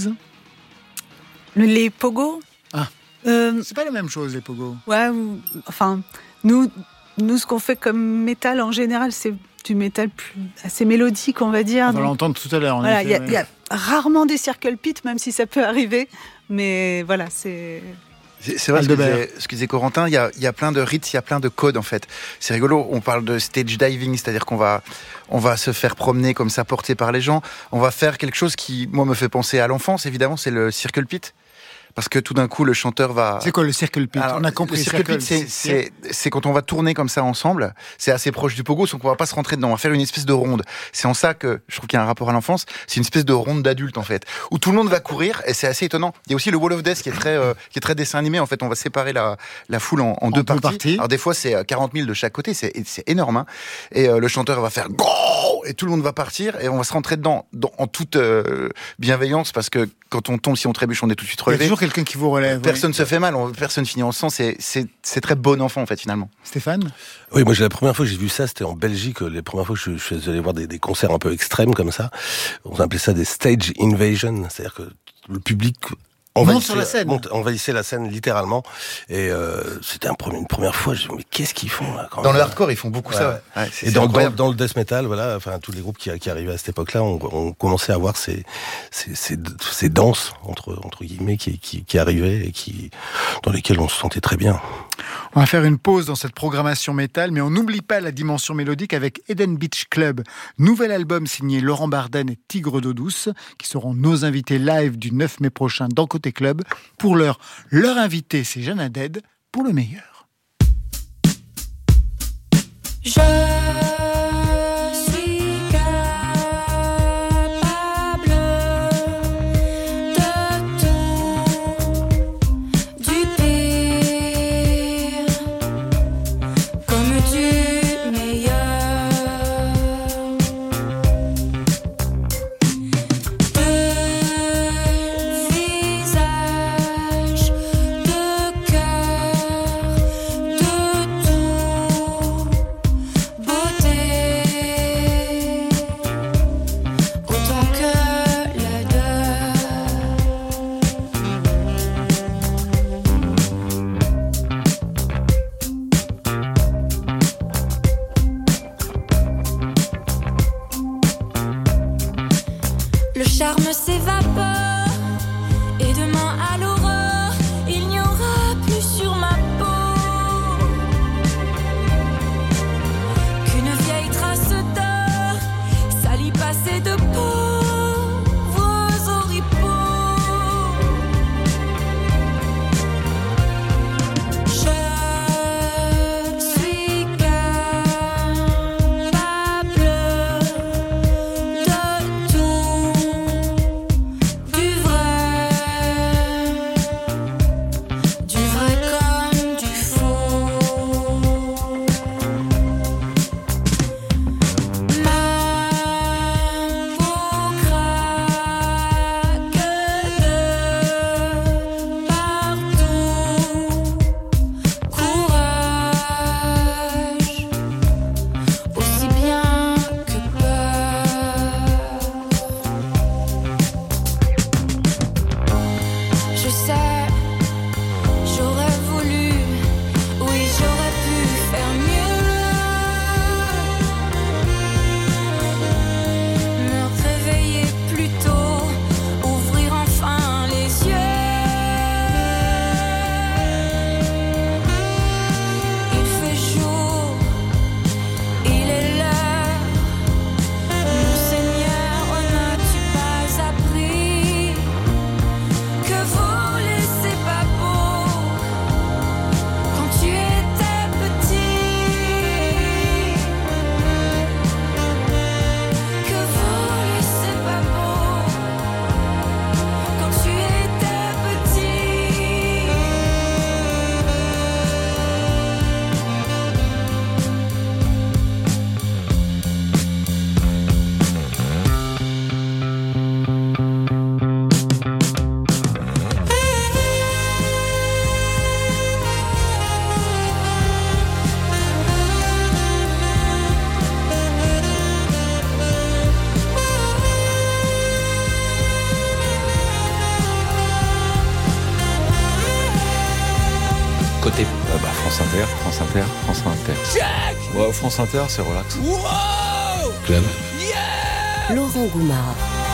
Les pogos ? Ah, euh, c'est pas la même chose, les pogos. Ouais, enfin... Nous, nous, ce qu'on fait comme métal en général, c'est du métal plus, assez mélodique, on va dire. On va l'entendre tout à l'heure. Voilà, il y, y a rarement des circle pits, même si ça peut arriver. Mais voilà, c'est... C'est, c'est vrai ce que, disait, ce que disait Corentin, il y a, il y a plein de rites, il y a plein de codes en fait. C'est rigolo, on parle de stage diving, c'est-à-dire qu'on va, on va se faire promener comme ça, porté par les gens. On va faire quelque chose qui, moi, me fait penser à l'enfance, évidemment, c'est le circle pit. Parce que tout d'un coup, le chanteur va... C'est quoi le circle pit ? On a compris. Le circle pit, c'est, c'est, c'est quand on va tourner comme ça ensemble. C'est assez proche du pogo, sauf qu'on va pas se rentrer dedans. On va faire une espèce de ronde. C'est en ça que je trouve qu'il y a un rapport à l'enfance. C'est une espèce de ronde d'adultes, en fait, où tout le monde va courir, et c'est assez étonnant. Il y a aussi le Wall of Death qui est très, euh, qui est très dessin animé. En fait, on va séparer la, la foule en, en, en deux, deux parties. parties. Alors des fois, c'est quarante mille de chaque côté. C'est, c'est énorme. Hein. Et euh, le chanteur va faire go, et tout le monde va partir et on va se rentrer dedans dans, en toute euh, bienveillance parce que quand on tombe, si on trébuche, on est tout de suite relevé. Il y a toujours quelqu'un qui vous relève. Personne oui. se fait mal, on, personne finit en sang. C'est, c'est, c'est très bon enfant en fait finalement. Stéphane ? Oui, moi, j'ai la première fois que j'ai vu ça, c'était en Belgique. Les premières fois que je, je suis allé voir des, des concerts un peu extrêmes comme ça. On appelait ça des stage invasion, c'est-à-dire que le public monte sur la scène. Monte, envahissait la scène littéralement. Et euh, c'était un premier, une première fois. Je me dis, mais qu'est-ce qu'ils font là quand Dans même, le hardcore, ils font beaucoup ouais, ça. Ouais. Ouais, c'est, et c'est dans, dans, dans le death metal, voilà, enfin tous les groupes qui, qui arrivaient à cette époque-là, on, on commençait à voir ces, ces, ces, ces danses entre entre guillemets qui, qui, qui arrivaient et qui dans lesquelles on se sentait très bien. On va faire une pause dans cette programmation métal, mais on n'oublie pas la dimension mélodique avec Eden Beach Club. Nouvel album signé Laurent Barden et Tigre d'eau douce, qui seront nos invités live du neuf mai prochain dans Côté Club. Pour l'heure, leur invité, c'est Jeanne Haddad, pour le meilleur. Je... Côté euh, bah, France Inter, France Inter, France Inter. Ouais, France Inter, c'est relax. Wow Club. Yeah Laurent Goumard.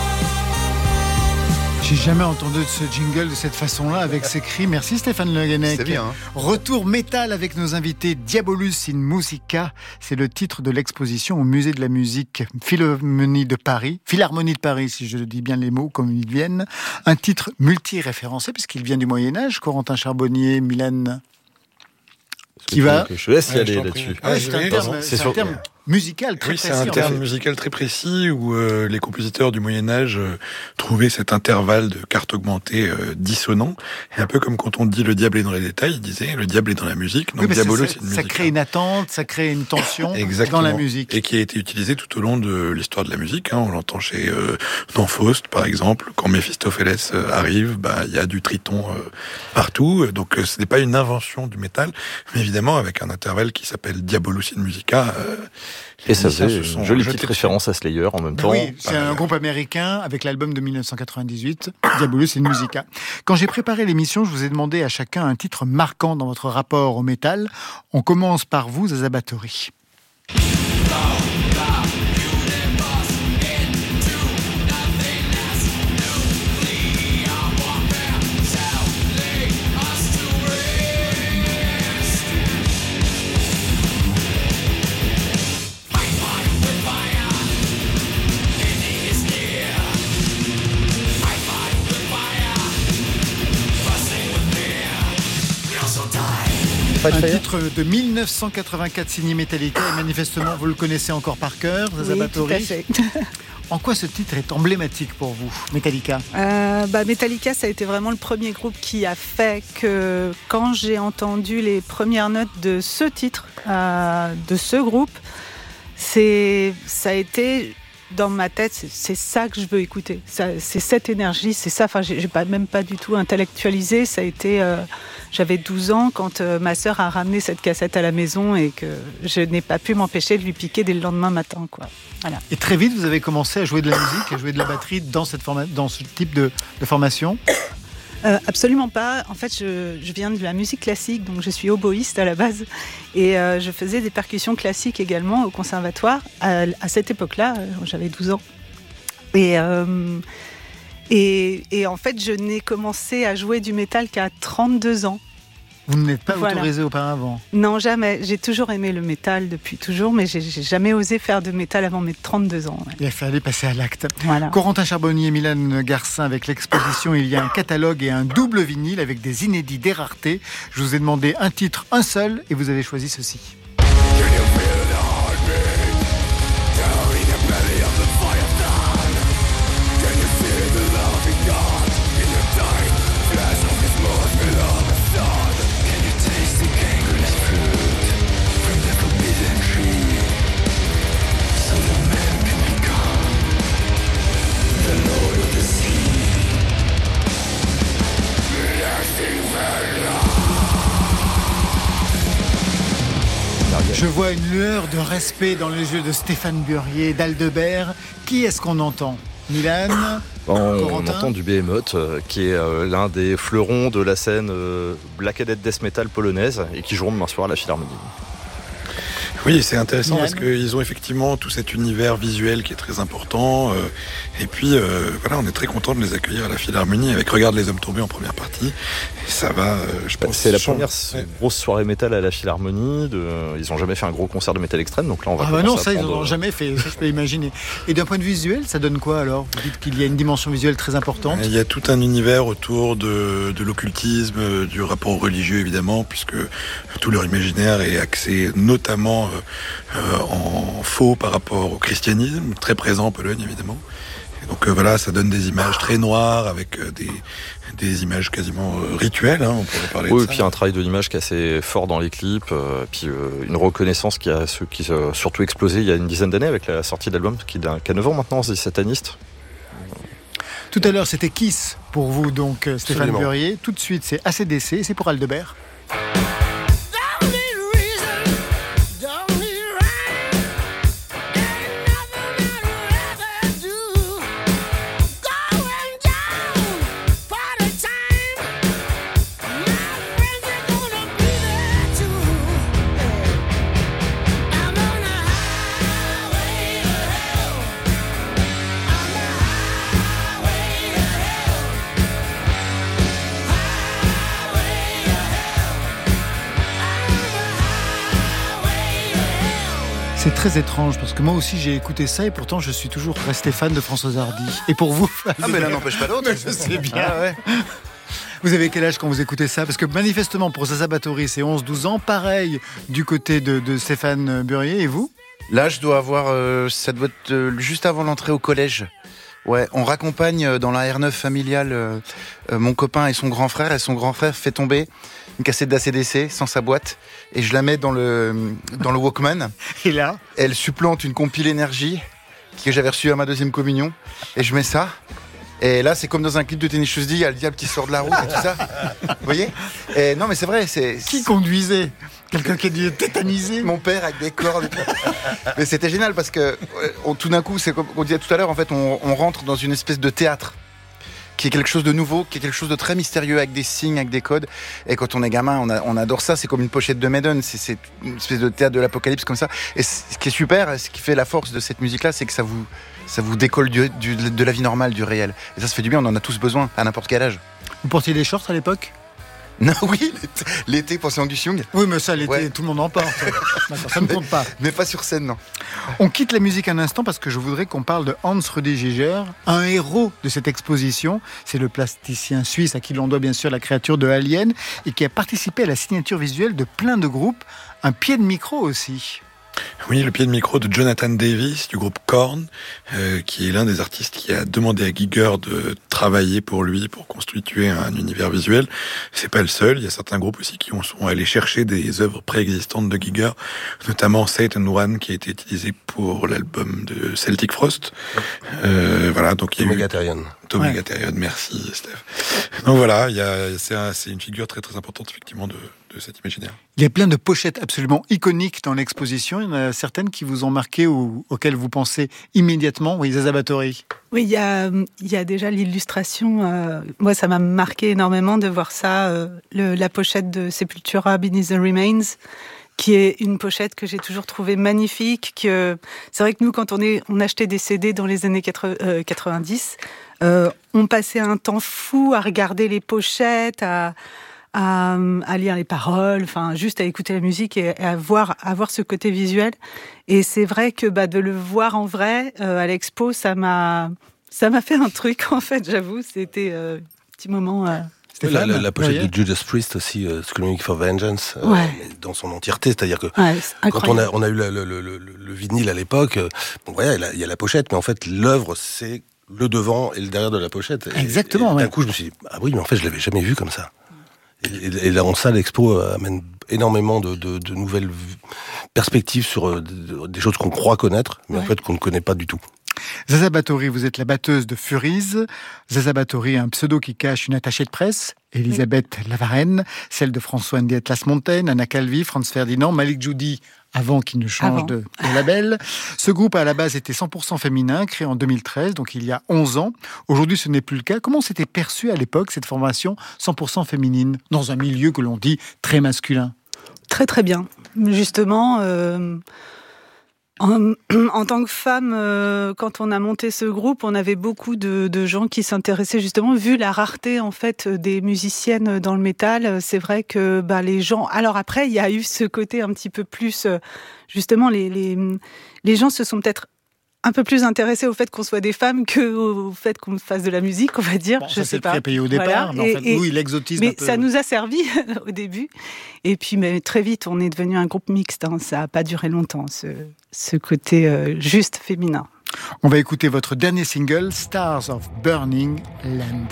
J'ai jamais entendu ce jingle de cette façon-là, avec ces cris. Merci Stéphane Le Guenec. C'est bien. Hein. Retour métal avec nos invités. Diabolus in Musica, c'est le titre de l'exposition au Musée de la musique Philharmonie de Paris. Philharmonie de Paris, si je dis bien les mots comme ils viennent. Un titre multi-référencé, puisqu'il vient du Moyen-Âge. Corentin Charbonnier, Milan... Qui va Je laisse y ouais, aller là-dessus. Ah, c'est un terme, c'est c'est sur... un terme musical très oui, précis. Oui, c'est un terme musical très précis où euh, les compositeurs du Moyen-Âge euh, trouvaient cet intervalle de quarte augmentée euh, dissonant. Et un peu comme quand on dit le diable est dans les détails, ils disaient le diable est dans la musique. Donc oui, diabolo, ça, c'est une ça musique. crée une attente, ça crée une tension Exactement. dans la musique. Et qui a été utilisé tout au long de l'histoire de la musique. Hein. On l'entend chez euh, dans Faust, par exemple. Quand Méphistophélès euh, arrive, bah, il y a du triton euh, partout. Donc euh, ce n'est pas une invention du métal, mais évidemment avec un intervalle qui s'appelle Diabolus in Musica. Euh, Et ça faisait une jolie petite référence à Slayer en même temps. Oui, c'est un groupe américain avec l'album de mille neuf cent quatre-vingt-dix-huit, Diabolus in Musica. Quand j'ai préparé l'émission, je vous ai demandé à chacun un titre marquant dans votre rapport au métal. On commence par vous, Zaza Báthory. Un titre de mille neuf cent quatre-vingt-quatre signé Metallica et manifestement vous le connaissez encore par cœur, Zaza Báthory. Oui, tout à fait. En quoi ce titre est emblématique pour vous, Metallica euh, bah, Metallica, ça a été vraiment le premier groupe qui a fait que quand j'ai entendu les premières notes de ce titre, euh, de ce groupe, c'est, ça a été... dans ma tête, c'est, c'est ça que je veux écouter. Ça, c'est cette énergie, c'est ça. Enfin, j'ai, j'ai pas, même pas du tout intellectualisé. Ça a été. Euh, j'avais douze ans quand euh, ma sœur a ramené cette cassette à la maison et que je n'ai pas pu m'empêcher de lui piquer dès le lendemain matin, quoi. Voilà. Et très vite, vous avez commencé à jouer de la musique, à jouer de la batterie dans cette forma- dans ce type de, de formation. Euh, absolument pas. En fait, je, je viens de la musique classique, donc je suis oboïste à la base. Et euh, je faisais des percussions classiques également au conservatoire. À, à cette époque-là, euh, j'avais douze ans. Et, euh, et, et en fait, je n'ai commencé à jouer du métal qu'à trente-deux ans. Vous n'êtes pas Voilà. autorisé auparavant? Non, jamais. J'ai toujours aimé le métal depuis toujours, mais j'ai, j'ai jamais osé faire de métal avant mes trente-deux ans. Ouais. Il a fallu passer à l'acte. Voilà. Corentin Charbonnier et Mylène Garcin, avec l'exposition, il y a un catalogue et un double vinyle avec des inédits, des raretés. Je vous ai demandé un titre, un seul, et vous avez choisi ceci. Je vois une lueur de respect dans les yeux de Stéphane Burier, d'Aldebert. Qui est-ce qu'on entend? Milan, On, on Corentin entend du Behemoth, euh, qui est euh, l'un des fleurons de la scène euh, Black and Death Death Metal polonaise et qui joueront demain soir à la Philharmonie. Oui, c'est intéressant Yann. parce qu'ils ont effectivement tout cet univers visuel qui est très important. Euh, et puis, euh, voilà, on est très content de les accueillir à la Philharmonie avec Regarde les hommes tombés en première partie. Et ça va, euh, je pense... C'est la son- première ouais. grosse soirée métal à la Philharmonie. De... Ils n'ont jamais fait un gros concert de métal extrême, donc là on va Ah bah commencer non, à ça ils prendre, n'ont jamais fait, ça je peux imaginer. Et d'un point de vue visuel, ça donne quoi alors? Vous dites qu'il y a une dimension visuelle très importante. Il y a tout un univers autour de, de l'occultisme, euh, du rapport au religieux évidemment, puisque tout leur imaginaire est axé notamment euh, euh, en faux par rapport au christianisme, très présent en Pologne évidemment. Et donc euh, voilà, ça donne des images très noires avec euh, des, des images quasiment euh, rituelles, hein, on pourrait parler Oui, de et ça. puis un travail de l'image qui est assez fort dans les clips, euh, puis euh, une reconnaissance qui a ce- qui a surtout explosé il y a une dizaine d'années avec la sortie de l'album, qui a neuf ans maintenant, c'est sataniste. Tout à l'heure, c'était Kiss pour vous, donc euh, Stéphane Absolument. Burier. Tout de suite, c'est A C D C, c'est pour Aldebert. C'est très étrange parce que moi aussi j'ai écouté ça et pourtant je suis toujours resté fan de Françoise Hardy. Et pour vous, Ah mais l'un n'empêche pas l'autre. Mais je sais bien. Ah ouais. Vous avez quel âge quand vous écoutez ça? Parce que manifestement pour Zaza Báthory c'est onze douze ans, pareil du côté de, de Stéphane Burier, et vous? Là, je dois avoir, euh, ça doit être euh, juste avant l'entrée au collège. Ouais, on raccompagne euh, dans la R neuf familiale euh, euh, mon copain et son grand frère, et son grand frère fait tomber une cassette d'A C D C sans sa boîte, et je la mets dans le, dans le Walkman. Et là, elle supplante une compile énergie que j'avais reçue à ma deuxième communion, et je mets ça. Et là, c'est comme dans un clip de Tennis Tuesday, il y a le diable qui sort de la route et tout ça. Vous voyez? Et non, mais c'est vrai. C'est... Qui conduisait? Quelqu'un qui est tétanisé? Mon père avec des cordes. Mais c'était génial parce que on, tout d'un coup, c'est comme on disait tout à l'heure, en fait, on, on rentre dans une espèce de théâtre qui est quelque chose de nouveau, qui est quelque chose de très mystérieux, avec des signes, avec des codes. Et quand on est gamin, on, a, on adore ça. C'est comme une pochette de Maiden. C'est, c'est une espèce de théâtre de l'apocalypse comme ça. Et ce qui est super, ce qui fait la force de cette musique-là, c'est que ça vous, ça vous décolle du, du, de la vie normale, du réel. Et ça se fait du bien. On en a tous besoin, à n'importe quel âge. Vous portiez des shorts à l'époque? Non, oui, l'été, l'été pensez Angus Young. Oui, mais ça, l'été, ouais. Tout le monde en porte. Ça ne compte pas. Mais pas sur scène, non. On quitte la musique un instant parce que je voudrais qu'on parle de Hans Rudi Giger, un héros de cette exposition. C'est le plasticien suisse à qui l'on doit bien sûr la créature de Alien et qui a participé à la signature visuelle de plein de groupes. Un pied de micro aussi. Oui, le pied de micro de Jonathan Davis du groupe Korn, euh, qui est l'un des artistes qui a demandé à Giger de travailler pour lui pour constituer un univers visuel. C'est pas le seul, il y a certains groupes aussi qui sont allés chercher des œuvres préexistantes de Giger, notamment Satan One qui a été utilisé pour l'album de Celtic Frost. Euh, voilà, donc il y a Megatherion. Tommy ouais. Megatherion, merci Steph. Donc voilà, il y a, c'est, un, c'est une figure très très importante effectivement de, de cet imaginaire. Il y a plein de pochettes absolument iconiques dans l'exposition. Il y en a certaines qui vous ont marqué ou auxquelles vous pensez immédiatement. Oui, Zaza Báthory. Oui, il y a, il y a déjà l'illustration. Euh, moi, ça m'a marqué énormément de voir ça. Euh, le, la pochette de Sepultura, Beneath the Remains, qui est une pochette que j'ai toujours trouvée magnifique. Que, c'est vrai que nous, quand on, est, on achetait des C D dans les années quatre-vingt-dix, euh, on passait un temps fou à regarder les pochettes, à... À, à lire les paroles, enfin juste à écouter la musique et, et à voir, à voir ce côté visuel. Et c'est vrai que bah, de le voir en vrai euh, à l'expo, ça m'a, ça m'a fait un truc en fait. J'avoue, c'était euh, un petit moment. Euh... Oui, la, la, la pochette oui. de Judas Priest aussi, euh, Screaming for Vengeance, euh, ouais. dans son entièreté, c'est-à-dire que ouais, quand on a, on a eu le, le, le, le, le vinyle à l'époque, euh, bon, ouais, il y a la pochette, mais en fait l'œuvre c'est le devant et le derrière de la pochette. Et, Exactement. Et, et ouais. d'un coup, je me suis dit, ah oui, mais en fait, je l'avais jamais vu comme ça. Et, et là, en salle, l'expo amène énormément de, de, de nouvelles perspectives sur de, des choses qu'on croit connaître, mais ouais. en fait qu'on ne connaît pas du tout. Zaza Báthory, vous êtes la batteuse de Furies. Zaza Báthory, un pseudo qui cache une attachée de presse. Elisabeth oui. Lavarenne, celle de François Ndé Atlas Montaigne, Anna Calvi, Franz Ferdinand, Malik Djoudi, avant qu'il ne change de, de label. Ce groupe, à la base, était cent pour cent féminin, créé en deux mille treize, donc il y a onze ans. Aujourd'hui, ce n'est plus le cas. Comment s'était perçu à l'époque, cette formation cent pour cent féminine, dans un milieu que l'on dit très masculin? Très, très bien. Justement... Euh... En, en tant que femme, euh, quand on a monté ce groupe, on avait beaucoup de, de gens qui s'intéressaient justement, vu la rareté en fait des musiciennes dans le métal. C'est vrai que bah, les gens. Alors après, il y a eu ce côté un petit peu plus, justement, les les les gens se sont peut-être un peu plus intéressés au fait qu'on soit des femmes qu'au fait qu'on fasse de la musique, on va dire. Bon, je ça, sais c'est pas. le payé au départ, voilà. mais en fait, et, oui, l'exotisme. Mais un peu... ça nous a servi au début. Et puis, mais très vite, on est devenu un groupe mixte. Hein. Ça n'a pas duré longtemps, ce, ce côté euh, juste féminin. On va écouter votre dernier single, Stars of Burning Land.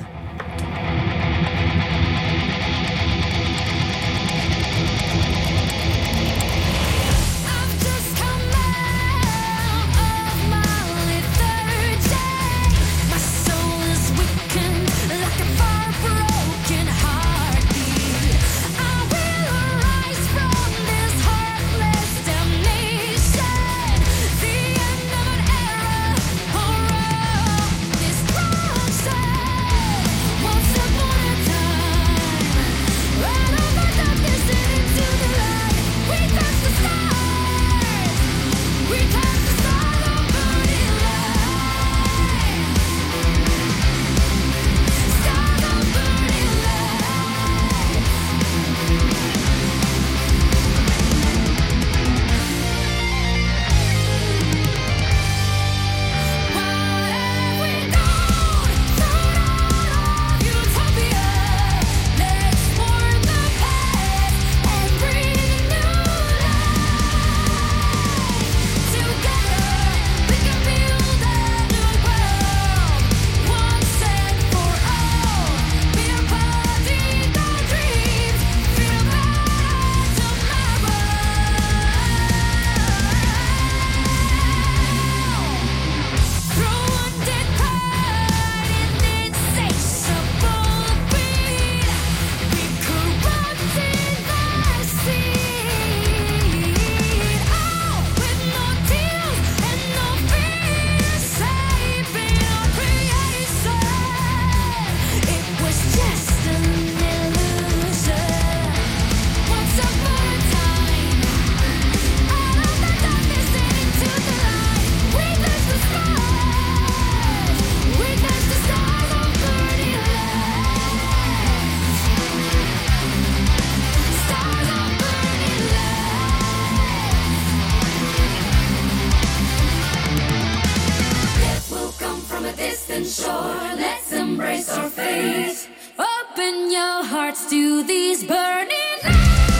ocean shore. Let's embrace our fate. Open your hearts to these burning lights.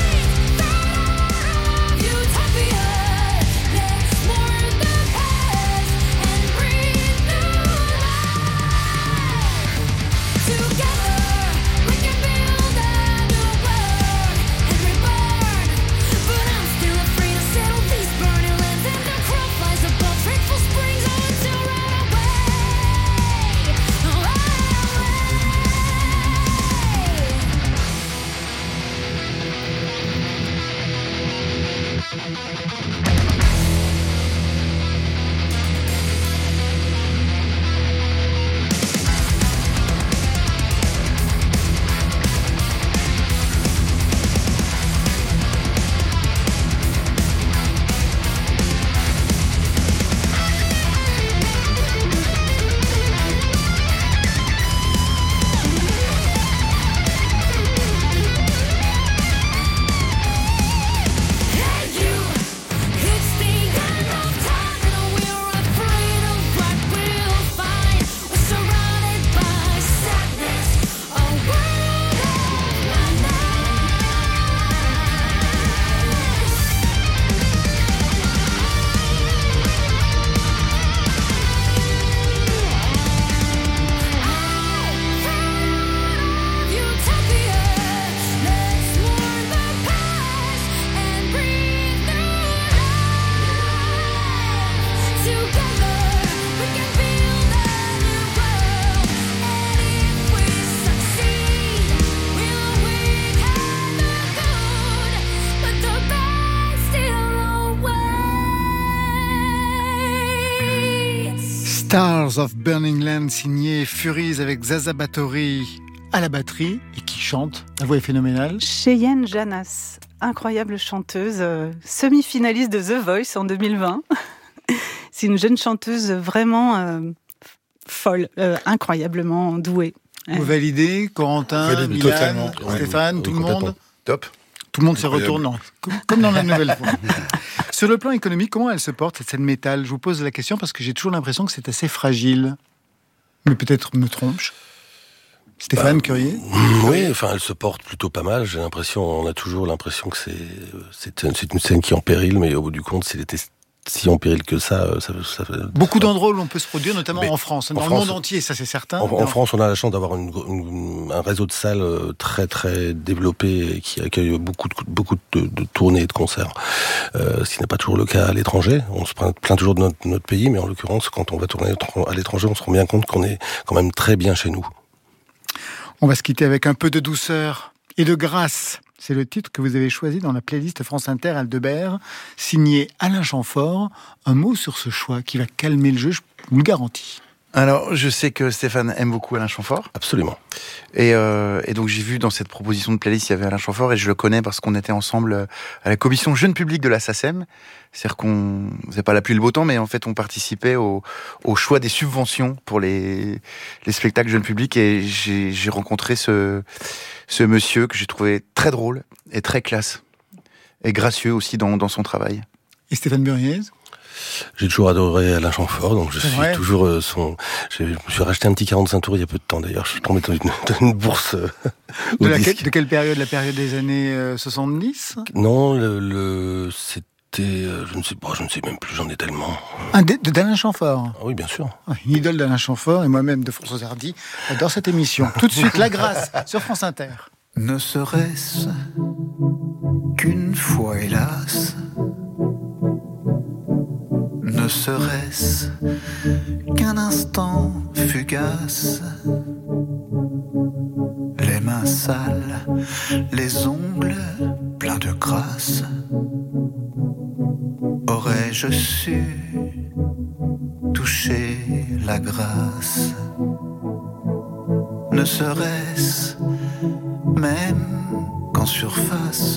Stars of Burning Land, signé Furies avec Zaza Báthory à la batterie et qui chante. La voix est phénoménale. Cheyenne Janas, incroyable chanteuse, euh, semi-finaliste de The Voice en deux mille vingt. C'est une jeune chanteuse vraiment euh, folle, euh, incroyablement douée. Vous validez, Corentin, Valide Milan, totalement. Stéphane, Oui, tout oui, le monde complètement. Top. Tout le monde se Incroyable. retourne, non. Comme, comme dans la nouvelle fois. Sur le plan économique, comment elle se porte, cette scène métal ? Je vous pose la question parce que j'ai toujours l'impression que c'est assez fragile. Mais peut-être me trompe-je. Stéphane, Bah, Curier ? Oui, enfin, elle se porte plutôt pas mal. J'ai l'impression, on a toujours l'impression que c'est, c'est, une, c'est une scène qui est en péril, mais au bout du compte, s'il était si en péril que ça, ça, ça, ça Beaucoup d'endroits où l'on peut se produire, notamment Mais en France. Dans en le France, monde entier, ça c'est certain. En, en Dans- France, on a la chance d'avoir une, une, un réseau de salles très très développé et qui accueille beaucoup de, beaucoup de, de tournées et de concerts. Euh, ce qui n'est pas toujours le cas à l'étranger. On se plaint, plaint toujours de notre, notre pays, mais en l'occurrence, quand on va tourner à l'étranger, on se rend bien compte qu'on est quand même très bien chez nous. On va se quitter avec un peu de douceur et de grâce. C'est le titre que vous avez choisi dans la playlist France Inter Aldebert, signé Alain Chamfort. Un mot sur ce choix qui va calmer le jeu, je vous le garantis. Alors, je sais que Stéphane aime beaucoup Alain Chamfort. Absolument. Et, euh, et donc, j'ai vu dans cette proposition de playlist, il y avait Alain Chamfort, et je le connais parce qu'on était ensemble à la commission jeune public de la SACEM. C'est-à-dire qu'on faisait pas la pluie et le beau temps, mais en fait, on participait au, au choix des subventions pour les, les spectacles jeunes publics. Et j'ai, j'ai rencontré ce, ce monsieur que j'ai trouvé très drôle et très classe. Et gracieux aussi dans, dans son travail. Et Stéphane Buriez ? J'ai toujours adoré Alain Chamfort, donc je C'est suis vrai toujours euh, son. Je me suis racheté un petit quarante-cinq tours il y a peu de temps d'ailleurs. Je suis tombé dans une, dans une bourse. Euh, De, au la, disque. de quelle période ? La période des années euh, soixante-dix ? Non, le, le c'était. Euh, je ne sais pas, je ne sais même plus. J'en ai tellement. Un de, de d'Alain Chamfort. Ah oui, bien sûr. Une idole d'Alain Chamfort et moi-même de François Hardy. J'adore cette émission. Tout de suite, La Grâce sur France Inter. Ne serait-ce qu'une fois, hélas, ne serait-ce qu'un instant fugace, les mains sales, les ongles pleins de grâce, aurais-je su toucher la grâce, ne serait-ce même qu'en surface,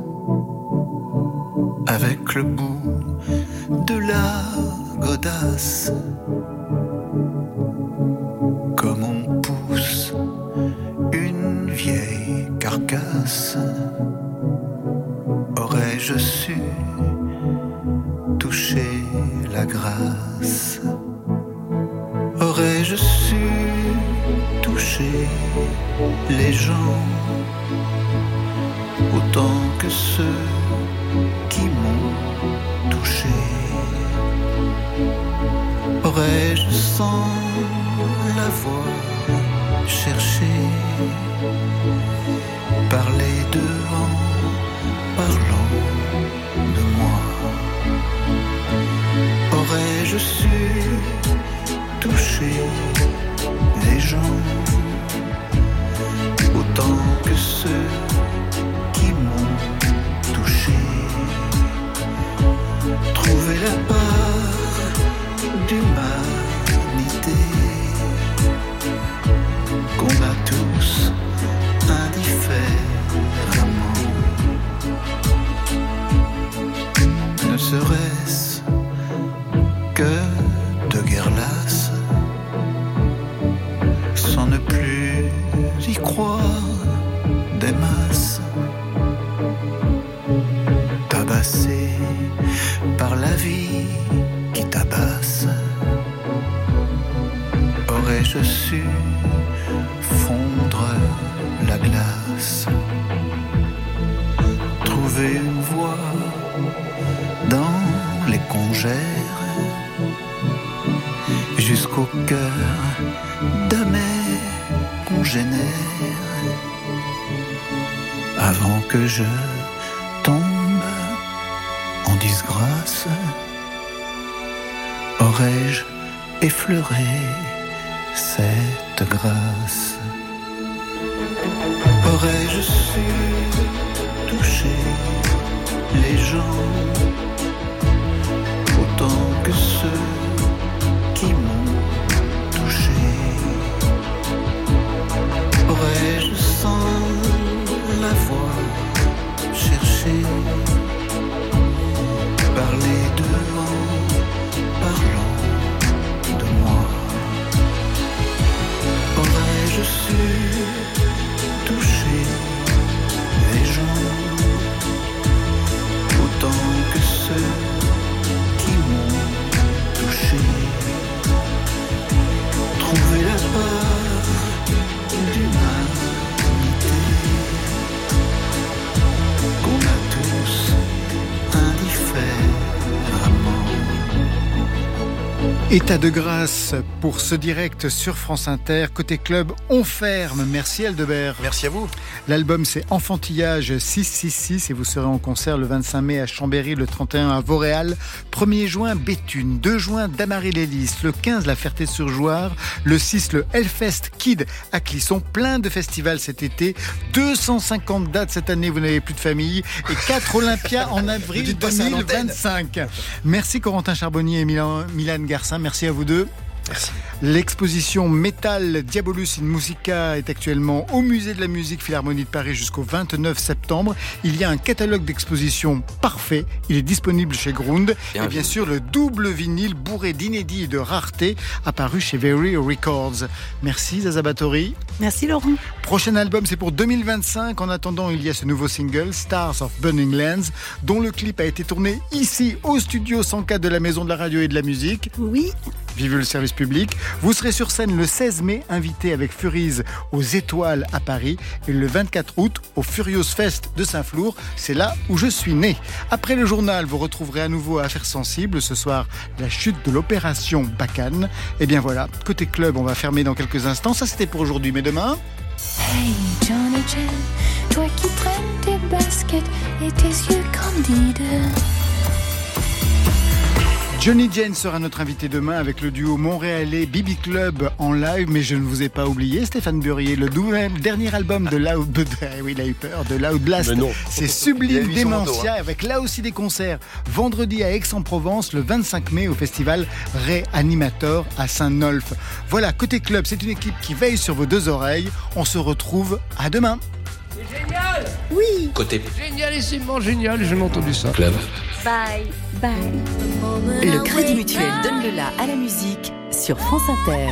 avec le bout de la godasse, comme on pousse une vieille carcasse, aurais-je su toucher la grâce, aurais-je Aurais-je su toucher les gens autant que ceux qui m'ont touché? Aurais-je sans l'avoir cherché parler devant, parlant de moi? Aurais-je su toucher les gens autant que ceux qui m'ont touché? Trouver la part d'humanité qu'on a tous indifféremment. Ne serait-ce que de guerre lasse, sans ne plus y croire des masses, tabassé par la vie qui tabasse. Aurais-je su fondre la glace, trouver une voie dans les congères jusqu'au cœur de mes congénères, avant que je tombe en disgrâce? Aurais-je effleuré cette grâce? Aurais-je su toucher les gens autant que ceux qui m'ont touché? Aurais-je sans l'avoir cherché parler devant, parlant de moi? Aurais-je su toucher les gens autant que ceux qui m'ont touché? Trouver la part d'humanité qu'on a tous indifféremment. État de grâce pour ce direct sur France Inter. Côté club, on ferme. Merci Aldebert. Merci à vous. L'album c'est Enfantillage six cent soixante-six et vous serez en concert le vingt-cinq mai à Chambéry, le trente et un à Vauréal, premier juin Béthune, deux juin Damary-les-Lys, le quinze la Ferté-sur-Jouarre, le six le Hellfest Kid à Clisson. Plein de festivals cet été, deux cent cinquante dates cette année, vous n'avez plus de famille, et quatre Olympias en avril deux mille vingt-cinq. Merci Corentin Charbonnier et Milan, Milan Garcin, merci à vous deux. Merci. L'exposition Metal Diabolus in Musica est actuellement au Musée de la Musique Philharmonie de Paris jusqu'au vingt-neuf septembre. Il y a un catalogue d'expositions parfait. Il est disponible chez Grund. Et, et bien sûr, le double vinyle bourré d'inédits et de raretés apparu chez Very Records. Merci Zaza Batory. Merci Laurent. Prochain album, c'est pour deux mille vingt-cinq. En attendant, il y a ce nouveau single, Stars of Burning Lands, dont le clip a été tourné ici, au studio cent quatre de la Maison de la Radio et de la Musique. Oui. Vive le service public. Vous serez sur scène le seize mai, invité avec Furies aux Étoiles à Paris, et le vingt-quatre août au Furious Fest de Saint-Flour. C'est là où je suis né. Après le journal, vous retrouverez à nouveau Affaires sensibles. Ce soir, la chute de l'opération Bacane. Et bien voilà, côté club, on va fermer dans quelques instants. Ça, c'était pour aujourd'hui, mais demain... Hey Johnny Jen, toi qui traînes tes baskets et tes yeux candides. Johnny Jane sera notre invité demain avec le duo montréalais B B Club en live, mais je ne vous ai pas oublié, Stéphane Burier, le dernier album de Loud, de, oui, il a eu peur, de Loud Blast, c'est Sublime Démentia, hein. Avec là aussi des concerts, vendredi à Aix-en-Provence, le vingt-cinq mai au festival Réanimator à Saint-Nolf. Voilà, côté club, c'est une équipe qui veille sur vos deux oreilles, on se retrouve à demain. C'est génial. Oui. Côté génialissimement génial, j'ai jamais entendu ça. Club. Bye, bye. Le Crédit Mutuel donne le la à la musique sur France Inter.